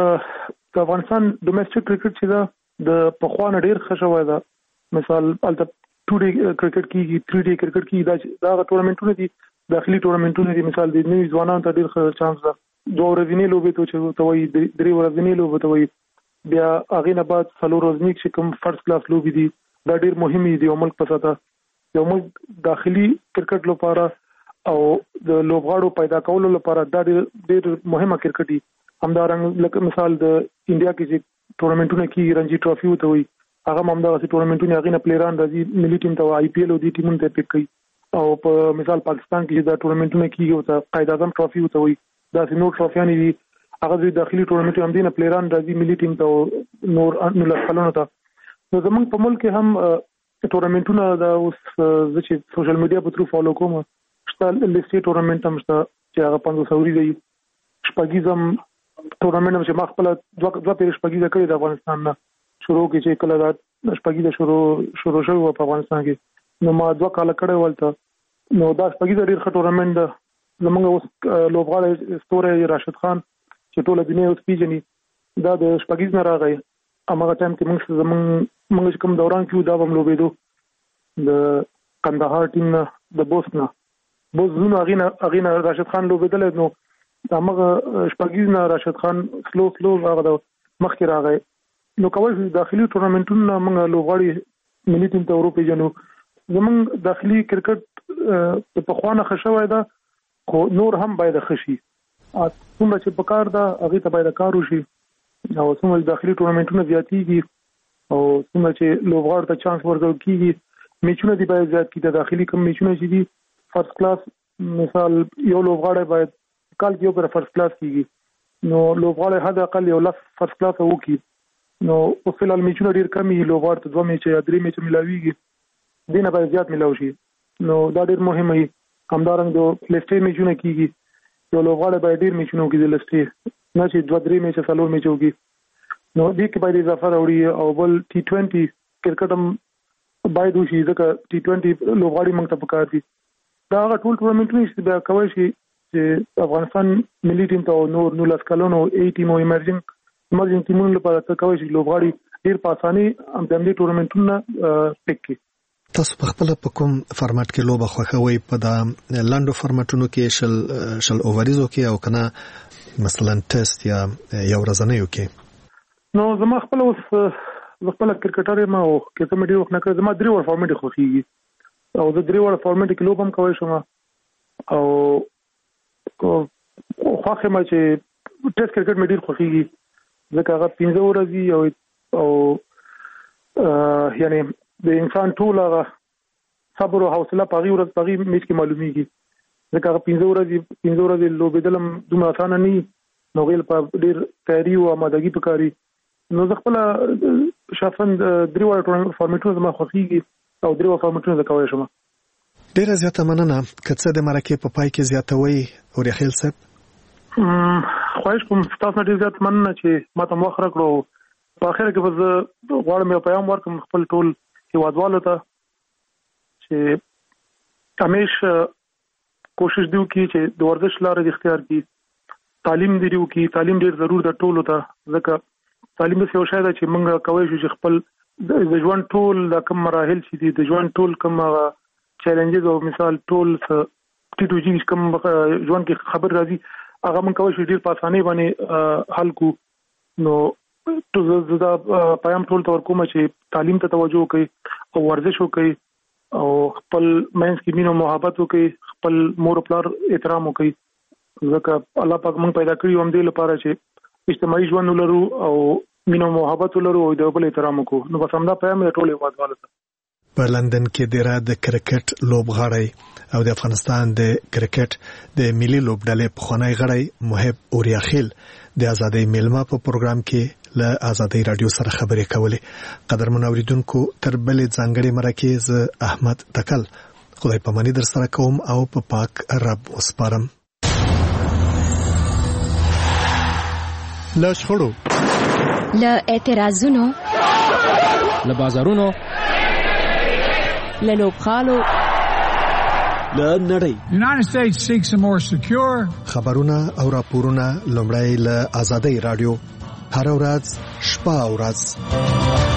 د افغانستان ډومېسټک کرکټ چې ده د پخوا نه ډېر ښه شوی ده. مثال هلته 2 ډے کرکټ کېږي، 3 ډے کرکټ کېږي، دا هغه ټورنمنټونه دي، داخلي ټورنمنټونه دي. مثال د نوي ځوانانو ته ډېر ښه چانس ده. 2 ورځنۍ لوبې ته وایي، 3 ورځنۍ لوبې ته وایي، بیا هغې نه بعد 4 ورځنۍ چې کوم فرست کلاس لوبې دي دا ډېر مهمې دي یو ملک په سطحه. یو ملک داخلي کرکټ لپاره او د لوبغاړو پیدا کولو لپاره دا ډېر مهمه کرکټ دي. همدارنګه لکه مثال د انډیا کې چې ټورنمنټونه کېږي، رنجي ټرافي ورته وایي، هغه هم همدغسې ټورنمنټونه، هغې نه پلیران راځي ملي ټیم ته، آی پی ایل او دې ټیمونو ته پک کوي. او په مثال پاکستان کې چې دا ټورنمنټونه کېږي ورته قائد اعظم ټرافي ورته وایي، داسې نور ټرافیانې دي، هغه د داخلي ټورنمنټ هم دي نه پلیران راځي ملي ټیم ته او نور 19 کلونو ته. نو زموږ په ملک کې هم ټورنمنټونه دا اوس زه چې سوشل میډیا په تھرو فالو کوم شته، لیسټي ټورنمنټ هم شته چې هغه 500 ورځې دی، شپږیزم ټورنمنټ هم چې ما خپل دوه پیر شپږیزه کړې د افغانستان نه شروع کې چې کله دا شپږیزه شروع شوی په افغانستان کې، نو ما 2 کال کړې ولته. نو دا شپږیزه ډېر ښه ټورنمنټ ده. زموږ اوس لوبغاړی ستوری راشد خان چې ټوله دنیا اوس پیژني، دا د شپږیز نه راغی. هماغه ټایم کې موږ کوم دوران کې دا هم لوبېدو د کندهار ټیم نه، د بوس زونه هغې نه راشد خان لوبېدلی. نو هماغه شپږیز نه راشد خان سلو هغه د مخکې راغی. نو کولی شو داخلي ټورنمنټونه موږ لوبغاړي ملي ټیم ته وروپېژنو. زموږ داخلي کرکټ د پخوا نه ښه شوی ده، خو نور هم باید ښه شي. څومره چې په کار ده هغې ته باید کار وشي، او څومره چې داخلي ټورنمنټونه زیاتېږي او څومره چې لوبغاړو ته چانس ورکول کېږي، میچونه دي باید زیات کړي. د داخلي کوم میچونه چې دي فرست کلاس، مثال یو لوبغاړی باید کال کې یو پر فرست کلاس کېږي، نو لوبغاړی حد اقل یو 10 فرست کلاس وکړي. نو اوس فلحال میچونه ډېر کم وي، لوبغاړو ته 2 میچه یا 3 میچه ملاویږي، دې نه باید زیات ملاو شي. نو دا ډېر مهم وي. همدارنګه د لیسټي میچونه کېږي، یو لوبغاړی باید ډېر میچونه وکړي د لیسټي، نه چې 2-3 میچه 4 میچه وکړي. نو دې کې باید اضافه راوړي. او بل T20 کرکټ هم باید وشي، ځکه T20 لوبغاړي موږ ته پکار دي. دا هغه ټول ټورنمنټونه چې بیا کولی شي چې افغانستان ملي ټیم ته او نور 19 کلونو A ټیم او ایمرجنګ ټیمونو لپاره ته کولی شي لوبغاړي ډېر په اسانۍ د همدې ټورنمنټونه پک کړي. تاسو په خپل په کوم فارمټ کې لوبه خوښوئ؟ په دا لنډو فارمټونو کې شل اووریزو کې او کنه مثلا ټیسټ یا یو ورځنیو کې؟ نو زما خپل اوس خپل کرکټر یم او کې ته مې ډېر وخت نه کړی. زما 3 وړ فارمټ خوښیږي او د 3 وړ فارمټ کې لوب هم کولی شم. او خوښ یم چې ټیسټ کرکټ مې ډېر خوښیږي ځکه هغه 15 ورځې او یعنی د انسان ټول هغه صبر او حوصله په هغې ورځ په هغې میچ کې معلومیږي، ځکه هغه 15 ورځې لوبېدل هم دومره اسانه نه وي، نو هغې لپاره ډېر تیاري او آمادګي پکاري. نو زه خپله شخصا 3 وړه فارمټونه زما خوښیږي او 3 وړه فارمټونه زه کولی شم. ډېره زیاته مننه. که څه د مرکې په پای کې زیاتوئ اورخیل صاحب؟ خواهش کوم تاسو ډېر زیات مننه چې ما ته وخت راکړو. په اخره کې به زه غواړم یو پیغام ورکړم خپل ټول هیوادوالو ته چې همیشه کوشش دی وکړي چې د ورزش لاره د اختیار کړي، تعلیم دی وکړي. تعلیم ډېر ضرور ده ټولو ته، ځکه تعلیم داسې یو شی ده چې موږ کولی شو چې خپل د ژوند ټول دا کوم مراحل چې دي، د ژوند ټول کوم چیلنجز او مثال ټول ټیټوجي کوم ژوند کې خبر راځي هغه موږ کولی شو ډېر په اسانۍ باندې حل کړو. نو زه دا پیغام ټول ته ورکوم چې تعلیم ته توجه وکړئ او ورزش وکړئ او خپل منځ کې مینه او محبت وکړئ، خپل مور او پلار احترام وکړئ، ځکه الله پاک موږ پیدا کړي هم دې لپاره چې اجتماعي ژوند ولرو او مینه او محبت ولرو او د بل احترام وکړو. نو بس همدا پیغام یې ټول هیوادوالو ته. په لندن کې د کرکټ لوبغاړی او د افغانستان د کرکټ د ملي لوبډلې پخوانی غړی محب اوریاخیل د ازادۍ میلمه په پروګرام کې له ازادۍ رادیو سره خبرې کولې. قدرمن اوریدونکو، تر بلې ځانګړې مرکې زه احمد تکل خدای پاماني در سره کوم او په پاک رب وسپارم. له شخړو، له اعتراضونو، له بازارونو، له لوبغالو، له نړۍ. United States seeks a more secure. خبرونه او راپورونه لومړی له آزادۍ رادیو هر ورځ شپه او ورځ